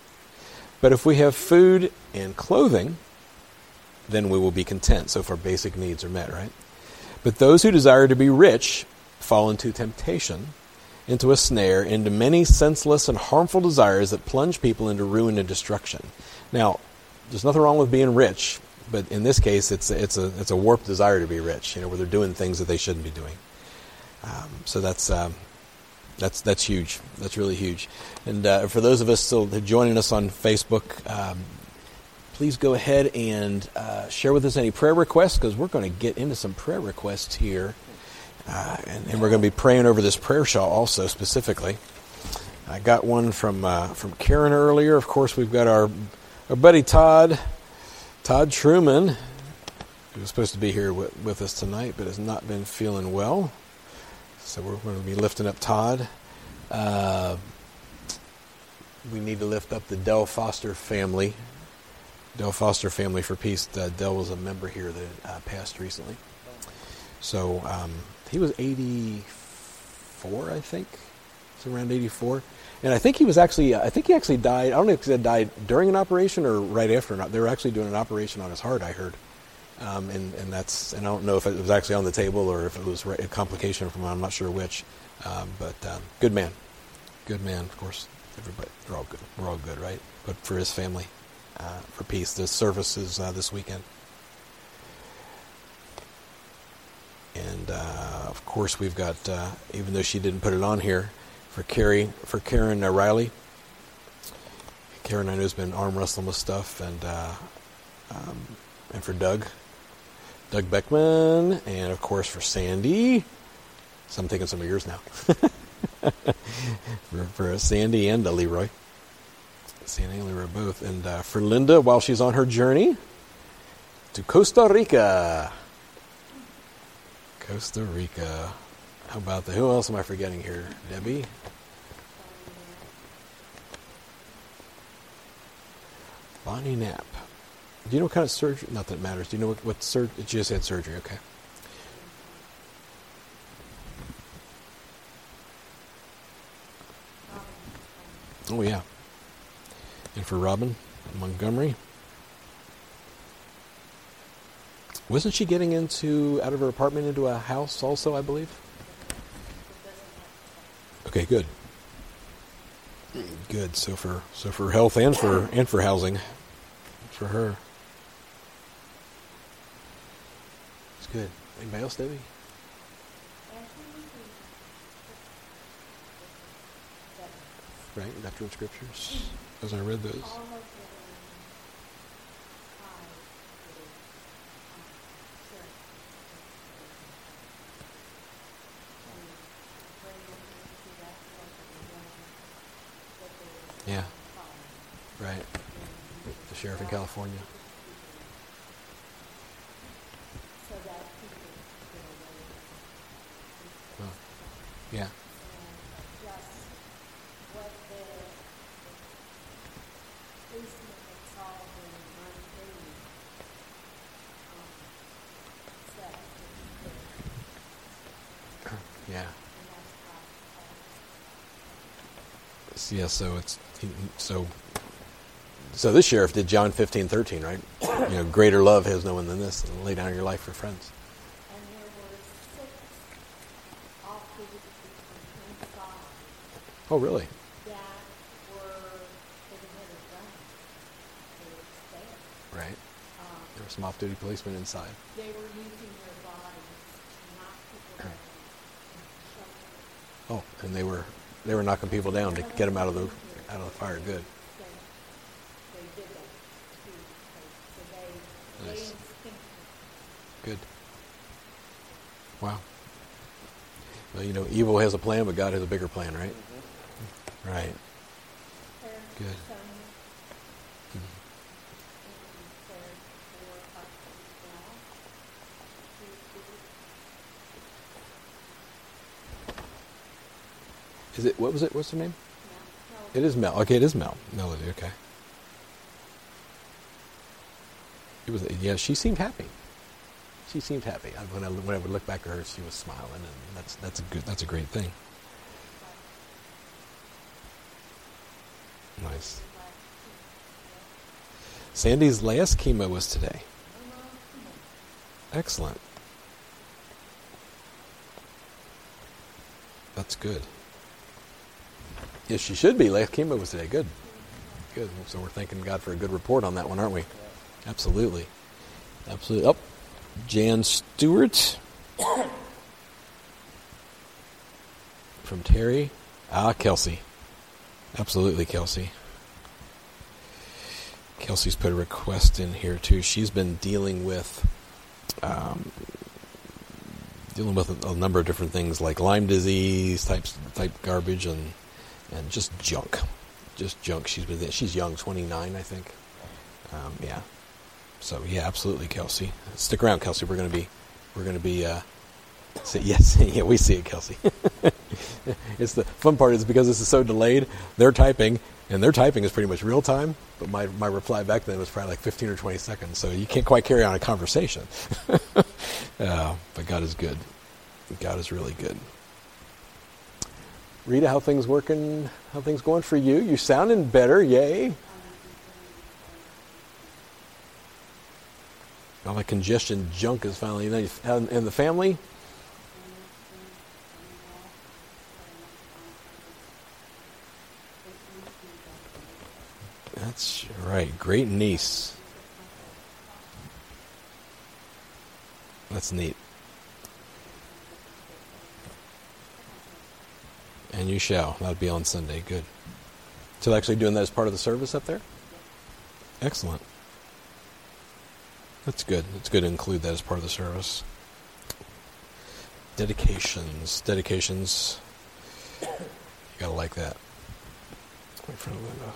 But if we have food and clothing, then we will be content. So if our basic needs are met, right? But those who desire to be rich fall into temptation, into a snare, into many senseless and harmful desires that plunge people into ruin and destruction. Now, there's nothing wrong with being rich, but in this case, it's a, it's a it's a warped desire to be rich. You know, where they're doing things that they shouldn't be doing. Um, so that's um, that's that's huge. That's really huge. And uh, for those of us still joining us on Facebook. Um, Please go ahead and uh, share with us any prayer requests, because we're going to get into some prayer requests here. Uh, and, and we're going to be praying over this prayer shawl also specifically. I got one from uh, from Karen earlier. Of course, we've got our, our buddy Todd, Todd Truman, who was supposed to be here with, with us tonight, but has not been feeling well. So we're going to be lifting up Todd. Uh, we need to lift up the Dell Foster family. Dell Foster Family for Peace. Uh, Dell was a member here that uh, passed recently. So um, he was eighty-four, I think. It's around eighty-four. And I think he was actually, uh, I think he actually died, I don't know if he died during an operation or right after. They were actually doing an operation on his heart, I heard. Um, and, and that's, and I don't know if it was actually on the table or if it was a complication from, I'm not sure which. Um, but um, good man. Good man, of course. Everybody, they're all good. We're all good, right? But for his family. Uh, for peace. The service is uh, this weekend. And uh, of course we've got, uh, even though she didn't put it on here, for Carrie, for Karen uh, Riley. Karen, I know, has been arm wrestling with stuff, and uh, um, and for Doug, Doug Beckman, and of course for Sandy. So I'm taking some of yours now. for, for Sandy and uh, Leroy. Sandy and Leroy both. And uh, for Linda, while she's on her journey to Costa Rica. Costa Rica. How about the, who else am I forgetting here? Debbie? Bonnie Knapp. Do you know what kind of surgery? Not that it matters. Do you know what, what surgery? She just had surgery, okay. Oh, yeah. And for Robin Montgomery. Wasn't she getting into, out of her apartment into a house also, I believe? Okay, good. Good. So for so for health and for and for housing, for her. It's good. Anybody else, Debbie? Right, veteran scriptures. As I read those. Yeah. Right. The sheriff in California. Oh. Yeah. Yeah. Yeah, so it's so so this sheriff did John fifteen thirteen, right? You know, greater love has no one than this, and lay down your life for friends. And there were six off-duty policemen inside Oh, really? that were, they didn't have a gun. They were there. Right. Um, There were some off-duty policemen inside. they were using their bodies to knock people down and shelter. Oh, and they were they were knocking people down to get them out of the out of the fire. Good. They, they did that too. So they, they Nice. instinctively. Good. Wow. Well, you know, evil has a plan, but God has a bigger plan, right? Mm-hmm. Right. Good. Mm-hmm. Is it, what was it, what's her name? It is Mel. Okay, it is Mel. Melody, okay. It was, yeah, she seemed happy. She seemed happy. I, when, I, when I would look back at her, she was smiling, and that's that's a good, that's a great thing. Nice. Sandy's last chemo was today. Excellent. That's good. Yes, she should be. Last chemo was today. Good. Good. So we're thanking God for a good report on that one, aren't we? Absolutely. Absolutely. Oh, Jan Stewart. From Terry. Ah, Kelsey. Absolutely, Kelsey. Kelsey's put a request in here, too. She's been dealing with... Um, dealing with a, a number of different things like Lyme disease, types, type garbage, and... and just junk, just junk. She's been she's young, twenty-nine, I think. Um, yeah. So yeah, absolutely, Kelsey. Stick around, Kelsey. We're gonna be, we're gonna be. Uh, say, yes, yeah, we see it, Kelsey. It's the fun part is because this is so delayed. They're typing, and their typing is pretty much real time. But my my reply back then was probably like fifteen or twenty seconds. So you can't quite carry on a conversation. uh, but God is good. God is really good. Rita, how things working? How things going for you? You sounding better, yay! All the congestion junk is finally in. And the family? That's right. Great niece. That's neat. And you shall. That'll be on Sunday. Good. So they're actually doing that as part of the service up there? Excellent. That's good. It's good to include that as part of the service. Dedications. Dedications. You gotta like that. Wait for the window.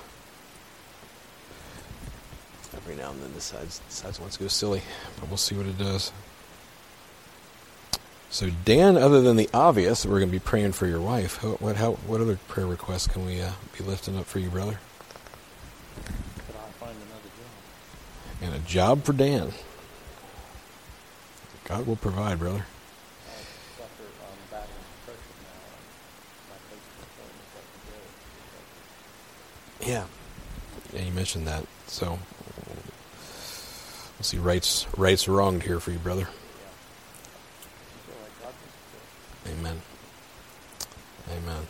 Every now and then decides decides it wants to go silly, but we'll see what it does. So Dan, other than the obvious, we're going to be praying for your wife. How, what how what other prayer requests can we uh, be lifting up for you, brother? But I find another job. And a job for Dan. God will provide, brother. I suffer um, battling depression now. My Facebook phone is Yeah. Yeah, you mentioned that. So let's see, rights rights wronged here for you, brother. Amen. Amen.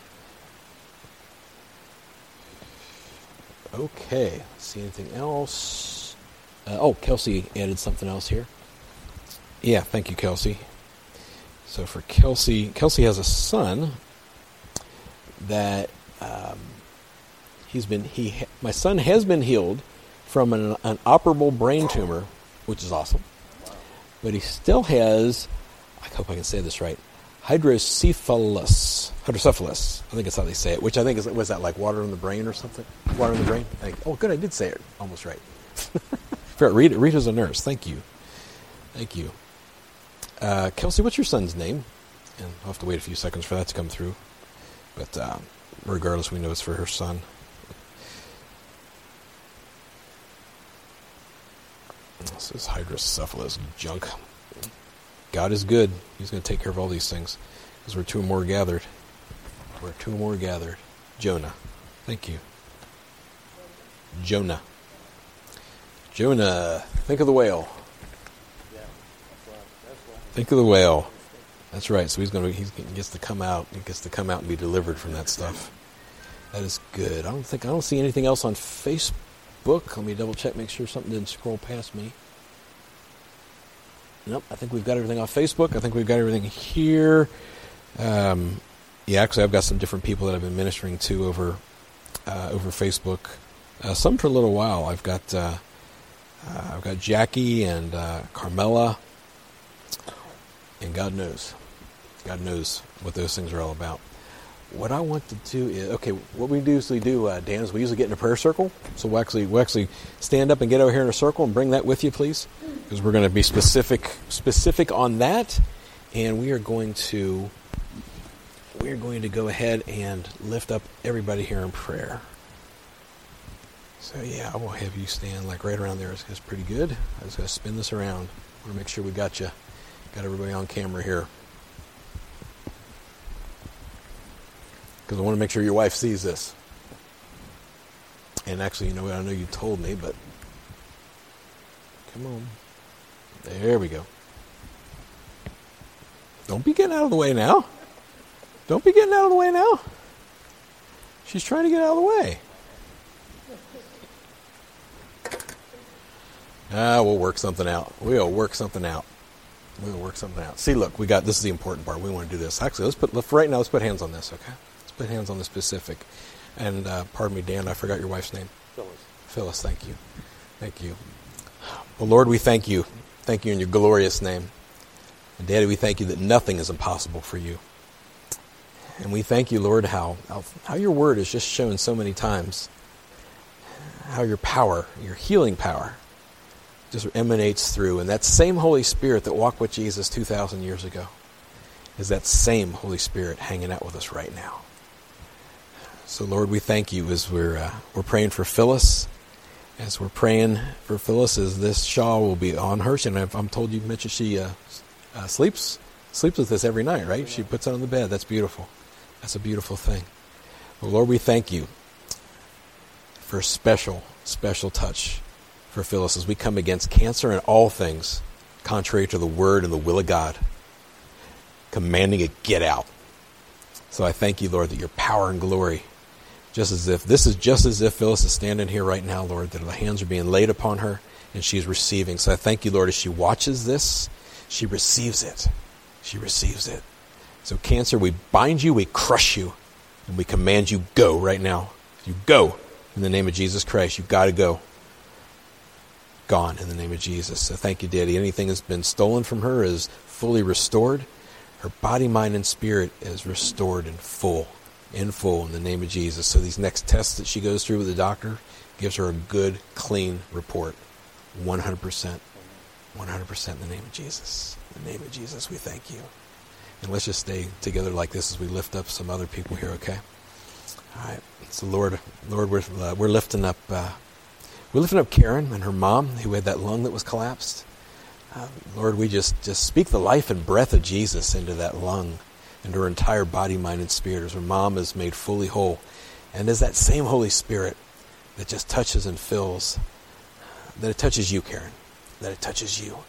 Okay. See anything else? Uh, oh, Kelsey added something else here. Yeah, thank you, Kelsey. So for Kelsey, Kelsey has a son that um, he's been he. My son has been healed from an, an operable brain tumor, which is awesome. But he still has. I hope I can say this right. Hydrocephalus. Hydrocephalus. I think that's how they say it. Which I think is, was that like water in the brain or something? Water in the brain? Thank you. Oh, good. I did say it almost right. Rita, Rita's a nurse. Thank you. Thank you. Uh, Kelsey, what's your son's name? And I'll have to wait a few seconds for that to come through. But uh, regardless, we know it's for her son. This is hydrocephalus junk. God is good. He's going to take care of all these things. Because we're two or more gathered. We're two or more gathered. Jonah. Thank you. Jonah. Jonah. Think of the whale. Think of the whale. That's right. So he's going to. He gets to come out. He gets to come out and be delivered from that stuff. That is good. I don't think I don't see anything else on Facebook. Let me double check. Make sure something didn't scroll past me. Nope, I think we've got everything off Facebook. I think we've got everything here. Um, yeah, actually, I've got some different people that I've been ministering to over uh, over Facebook. Uh, some for a little while. I've got uh, uh, I've got Jackie and uh, Carmela, and God knows, God knows what those things are all about. What I want to do is, okay, what we usually do, uh, Dan, is we usually get in a prayer circle. So we'll actually, we'll actually stand up and get over here in a circle and bring that with you, please. Because we're going to be specific specific on that. And we are going to, we are going to go ahead and lift up everybody here in prayer. So yeah, I will have you stand like right around there. It's, it's pretty good. I just got to spin this around. I want to make sure we got you, got everybody on camera here. Because I want to make sure your wife sees this. And actually, you know what? I know you told me, but come on. There we go. Don't be getting out of the way now. Don't be getting out of the way now. She's trying to get out of the way. Ah, we'll work something out. We'll work something out. We'll work something out. See, look, we got, this is the important part. We want to do this. Actually, let's put, for right now, let's put hands on this, okay? Put hands on the specific. And uh, pardon me, Dan, I forgot your wife's name. Phyllis. Phyllis, thank you. Thank you. Well, Lord, we thank you. Thank you in your glorious name. And Daddy, we thank you that nothing is impossible for you. And we thank you, Lord, how, how, how your word is just shown so many times. How your power, your healing power, just emanates through. And that same Holy Spirit that walked with Jesus two thousand years ago is that same Holy Spirit hanging out with us right now. So, Lord, we thank you as we're uh, we're praying for Phyllis. As we're praying for Phyllis, as this shawl will be on her. And I'm told you mentioned she uh, uh, sleeps sleeps with this every night, right? She puts it on the bed. That's beautiful. That's a beautiful thing. Well, Lord, we thank you for a special, special touch for Phyllis as we come against cancer and all things contrary to the word and the will of God, commanding it, get out. So I thank you, Lord, that your power and glory, just as if, this is just as if Phyllis is standing here right now, Lord, that the hands are being laid upon her and she's receiving. So I thank you, Lord, as she watches this, she receives it. She receives it. So cancer, we bind you, we crush you, and we command you go right now. You go in the name of Jesus Christ. You've got to go. Gone in the name of Jesus. So thank you, Daddy. Anything that's been stolen from her is fully restored. Her body, mind, and spirit is restored in full, in full in the name of Jesus. So these next tests that she goes through with the doctor gives her a good, clean report. one hundred percent. one hundred percent in the name of Jesus. In the name of Jesus, we thank you. And let's just stay together like this as we lift up some other people here, okay? All right. So, Lord, Lord, we're uh, we're lifting up uh, we're lifting up Karen and her mom who had that lung that was collapsed. Uh, Lord, we just, just speak the life and breath of Jesus into that lung, into her entire body, mind, and spirit, as her mom is made fully whole. And as that same Holy Spirit that just touches and fills, that it touches you, Karen, that it touches you.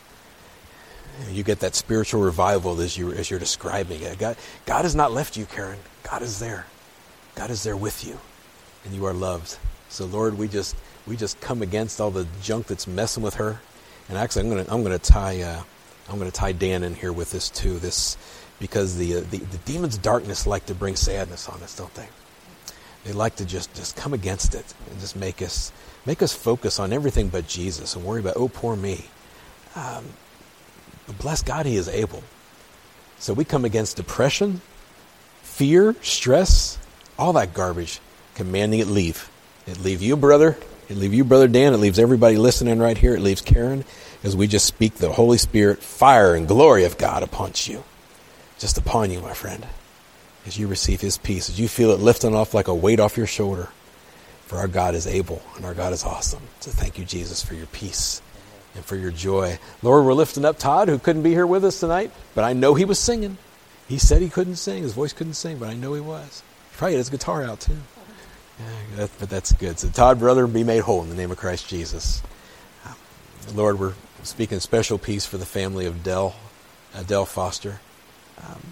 You get that spiritual revival as, you, as you're describing it. God, God has not left you, Karen. God is there. God is there with you, and you are loved. So, Lord, we just we just come against all the junk that's messing with her. And actually, I'm going to I'm going to tie uh, I'm going to tie Dan in here with this too. This because the, uh, the the demons of darkness like to bring sadness on us, don't they? They like to just, just come against it and just make us make us focus on everything but Jesus and worry about, oh, poor me. Um, but bless God, He is able. So we come against depression, fear, stress, all that garbage, commanding it leave. It leave you, brother. It leave you, Brother Dan. It leaves everybody listening right here. It leaves Karen as we just speak the Holy Spirit, fire and glory of God upon you. Just upon you, my friend. As you receive His peace, as you feel it lifting off like a weight off your shoulder. For our God is able and our God is awesome. So thank you, Jesus, for your peace and for your joy. Lord, we're lifting up Todd, who couldn't be here with us tonight, but I know he was singing. He said he couldn't sing. His voice couldn't sing, but I know he was. He probably had his guitar out too. Yeah, that, but that's good. So Todd, brother, be made whole in the name of Christ Jesus. Uh, Lord, we're speaking special peace for the family of Dell, uh, Dell Foster. Um,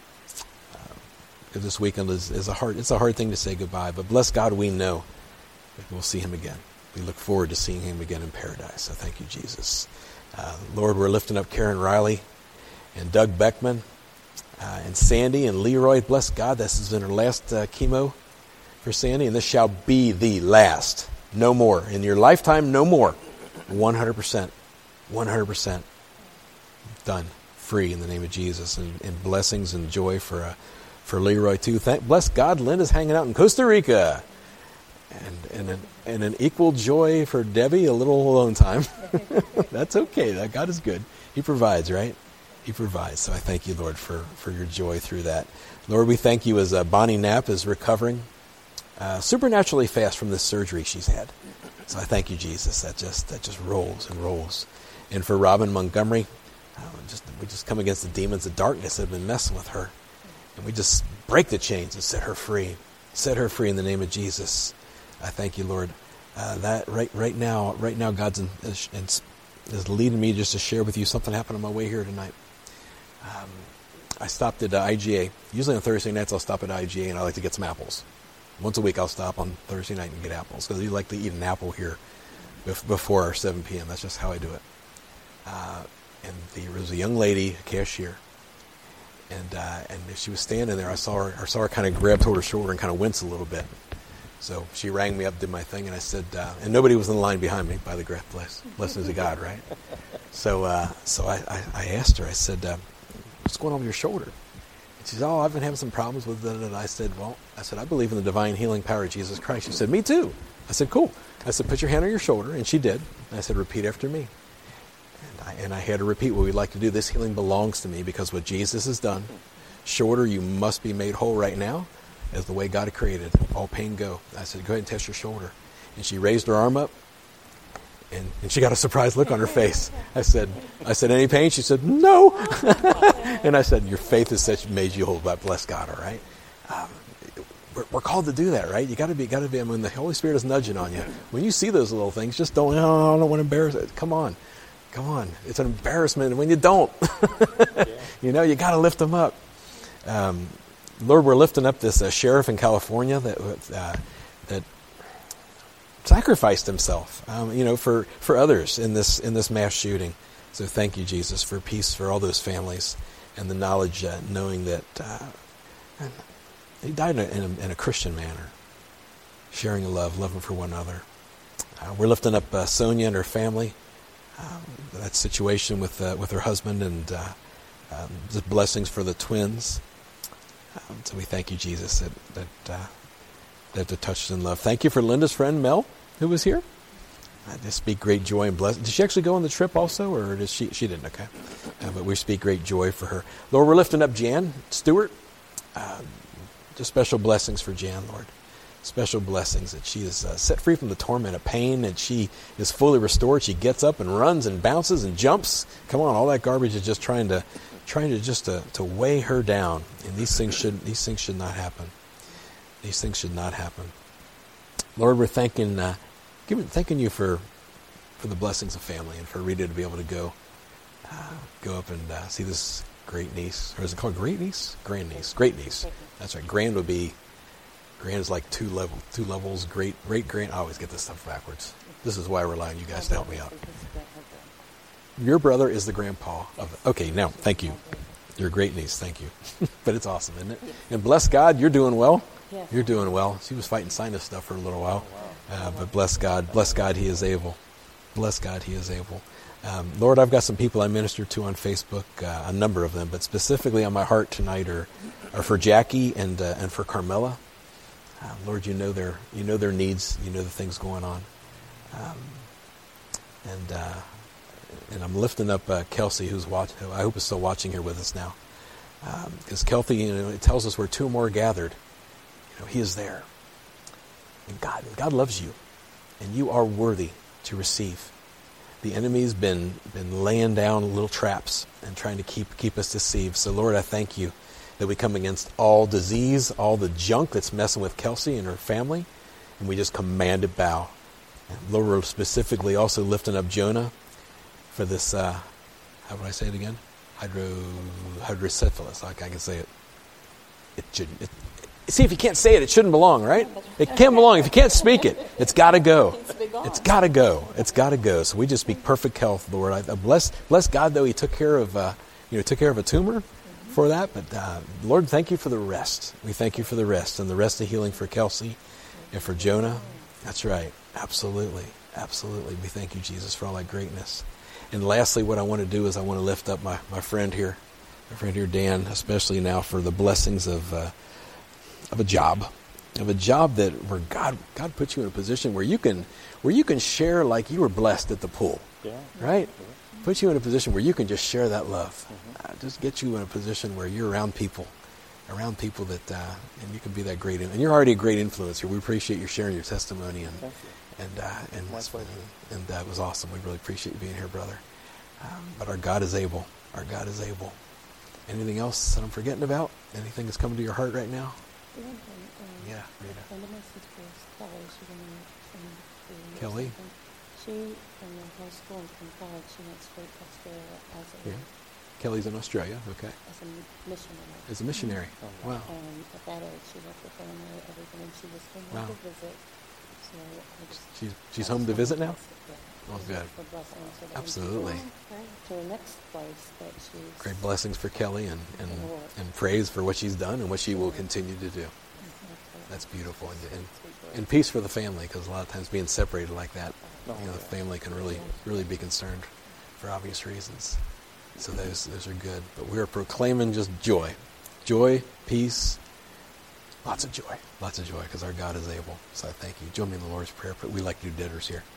uh, this weekend is, is a hard, it's a hard thing to say goodbye, but bless God, we know that we'll see him again. We look forward to seeing him again in paradise. So thank you, Jesus. Uh, Lord, we're lifting up Karen Riley and Doug Beckman uh, and Sandy and Leroy. Bless God, this has been her last uh, chemo for Sandy, and this shall be the last. No more. In your lifetime, no more. one hundred percent. one hundred percent. Done. Free in the name of Jesus. And, and blessings and joy for uh, for Leroy, too. Thank, bless God, Linda's hanging out in Costa Rica. And, and, an, and an equal joy for Debbie, a little alone time. That's okay. That God is good. He provides, right? He provides. So I thank you, Lord, for, for your joy through that. Lord, we thank you as uh, Bonnie Knapp is recovering uh, supernaturally fast from this surgery she's had. So I thank you, Jesus. That just that just rolls and rolls. And for Robin Montgomery, uh, just we just come against the demons of darkness that have been messing with her. And we just break the chains and set her free. Set her free in the name of Jesus. I thank you, Lord. Uh, that right right now, right now, God's in, is, is leading me just to share with you something happened on my way here tonight. Um, I stopped at uh, I G A. Usually on Thursday nights, I'll stop at I G A and I like to get some apples. Once a week, I'll stop on Thursday night and get apples because you like to eat an apple here before our seven p.m. That's just how I do it. Uh, and there was a young lady, a cashier, and uh, and she was standing there. I saw her. I saw her kind of grab toward her shoulder and kind of wince a little bit. So she rang me up, did my thing, and I said, uh, and nobody was in the line behind me, by the grace, bless, blessings of God, right? So uh, so I, I, I asked her, I said, uh, what's going on with your shoulder? And she said, oh, I've been having some problems with it. And I said, well, I said, I believe in the divine healing power of Jesus Christ. She said, me too. I said, cool. I said, put your hand on your shoulder, and she did. And I said, repeat after me. And I, and I had to repeat what we'd like to do. This healing belongs to me because what Jesus has done. Shoulder, you must be made whole right now. As the way God created, all pain go. I said, go ahead and test your shoulder. And she raised her arm up, and, and she got a surprised look on her face. I said, I said, any pain? She said, no. And I said, your faith is such made you whole. But bless God, all right? Um, we're, we're called to do that, right? You got to be, got to be. When the Holy Spirit is nudging on you, when you see those little things, just don't. Oh, I don't want to embarrass it. Come on, come on. It's an embarrassment when you don't. You know, you got to lift them up. Um, Lord, we're lifting up this uh, sheriff in California that uh, that sacrificed himself, um, you know, for, for others in this in this mass shooting. So thank you, Jesus, for peace for all those families and the knowledge, uh, knowing that uh, he died in a, in, a, in a Christian manner, sharing a love, loving for one another. Uh, we're lifting up uh, Sonia and her family, um, that situation with uh, with her husband, and uh, um, just blessings for the twins. Um, so we thank you, Jesus, that that uh, that the touch in love. Thank you for Linda's friend Mel, who was here. I just speak great joy and blessing. Did she actually go on the trip also, or did she? She didn't. Okay, uh, but we speak great joy for her. Lord, we're lifting up Jan Stewart. Uh, just special blessings for Jan, Lord. Special blessings that she is uh, set free from the torment of pain, and she is fully restored. She gets up and runs and bounces and jumps. Come on, all that garbage is just trying to, trying to just to, to weigh her down. And these things should these things should not happen. These things should not happen. Lord, we're thanking, uh, giving, thanking you for, for the blessings of family and for Rita to be able to go, uh, go up and uh, see this great niece, or is it called great niece? Grand niece, great niece. That's right. Grand would be. Grand is like two level, two levels. Great, great grand. I always get this stuff backwards. This is why I rely on you guys to help me out. Your brother is the grandpa of. Okay, now thank you. You're a great niece. Thank you. But it's awesome, isn't it? And bless God, you're doing well. You're doing well. She was fighting sinus stuff for a little while, uh, but bless God, bless God, He is able. Bless God, He is able. Um, Lord, I've got some people I minister to on Facebook, uh, a number of them, but specifically on my heart tonight are, are for Jackie and uh, and for Carmela. Uh, Lord, you know their you know their needs. You know the things going on, um, and uh, and I'm lifting up uh, Kelsey, who's watch, who I hope is still watching here with us now, because um, Kelsey, you know, it tells us where two or more are gathered, you know, He is there. And God, God loves you, and you are worthy to receive. The enemy's been been laying down little traps and trying to keep keep us deceived. So Lord, I thank you that we come against all disease, all the junk that's messing with Kelsey and her family, and we just command it bow. And Lord, we're specifically also lifting up Jonah for this, uh, how would I say it again? Hydro, hydrocephalus, like I can say it. It shouldn't, it, see, if you can't say it, it shouldn't belong, right? It can't belong. If you can't speak it, it's got to go. It's got to go. It's got to go. So we just speak perfect health, Lord. I, I bless, bless God, though He took care of, uh, you know, took care of a tumor for that. But uh, Lord, thank you for the rest. We thank you for the rest and the rest of healing for Kelsey and for Jonah. That's right. Absolutely. Absolutely. We thank you, Jesus, for all that greatness. And lastly, what I want to do is I want to lift up my, my friend here, my friend here, Dan, especially now for the blessings of uh, of a job, of a job that where God God puts you in a position where you can where you can share like you were blessed at the pool, yeah. Right? Yeah. Put you in a position where you can just share that love. Mm-hmm. Uh, just get you in a position where you're around people, around people that, uh, and you can be that great. And you're already a great influencer. We appreciate you sharing your testimony, and and uh, and and that was awesome. We really appreciate you being here, brother. Um, but our God is able. Our God is able. Anything else that I'm forgetting about? Anything that's coming to your heart right now? Um, yeah, Rita. One of my sisters, Kelly, she's in the, Kelly? She, in high school and from college, she went straight to Australia as a, yeah. Kelly's in Australia, okay. As a missionary. As a missionary, mm-hmm. Wow. And at that age, she left her family, everything, and she was home wow. to visit. So I just, she's she's home to visit now? Yeah. Oh, good. So absolutely. To her next place that she's... Great blessings for Kelly, and, and, and praise for what she's done and what she will continue to do. That's beautiful. And, and, and peace for the family, because a lot of times being separated like that, you know, the family can really, really be concerned for obvious reasons. So those those are good. But we are proclaiming just joy. Joy, peace, lots of joy. Lots of joy, because our God is able. So I thank you. Join me in the Lord's Prayer. But we like to do debtors here.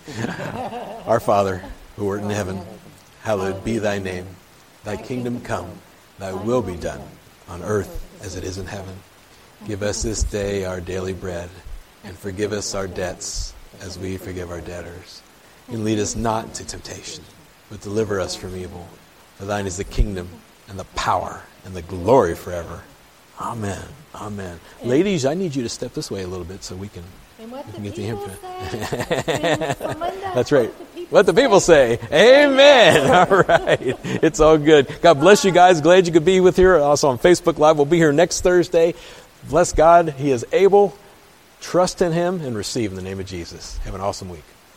Our Father, who art in heaven, hallowed be thy name. Thy kingdom come. Thy will be done, on earth as it is in heaven. Give us this day our daily bread, and forgive us our debts as we forgive our debtors. And lead us not into temptation, but deliver us from evil. For thine is the kingdom, and the power, and the glory forever. Amen. Amen. And ladies, I need you to step this way a little bit so we can, and what we can the get the people hymn. Say. That's right. What the people say. Amen. All right. It's all good. God bless you guys. Glad you could be with here. Also on Facebook Live. We'll be here next Thursday. Bless God. He is able. Trust in Him and receive in the name of Jesus. Have an awesome week.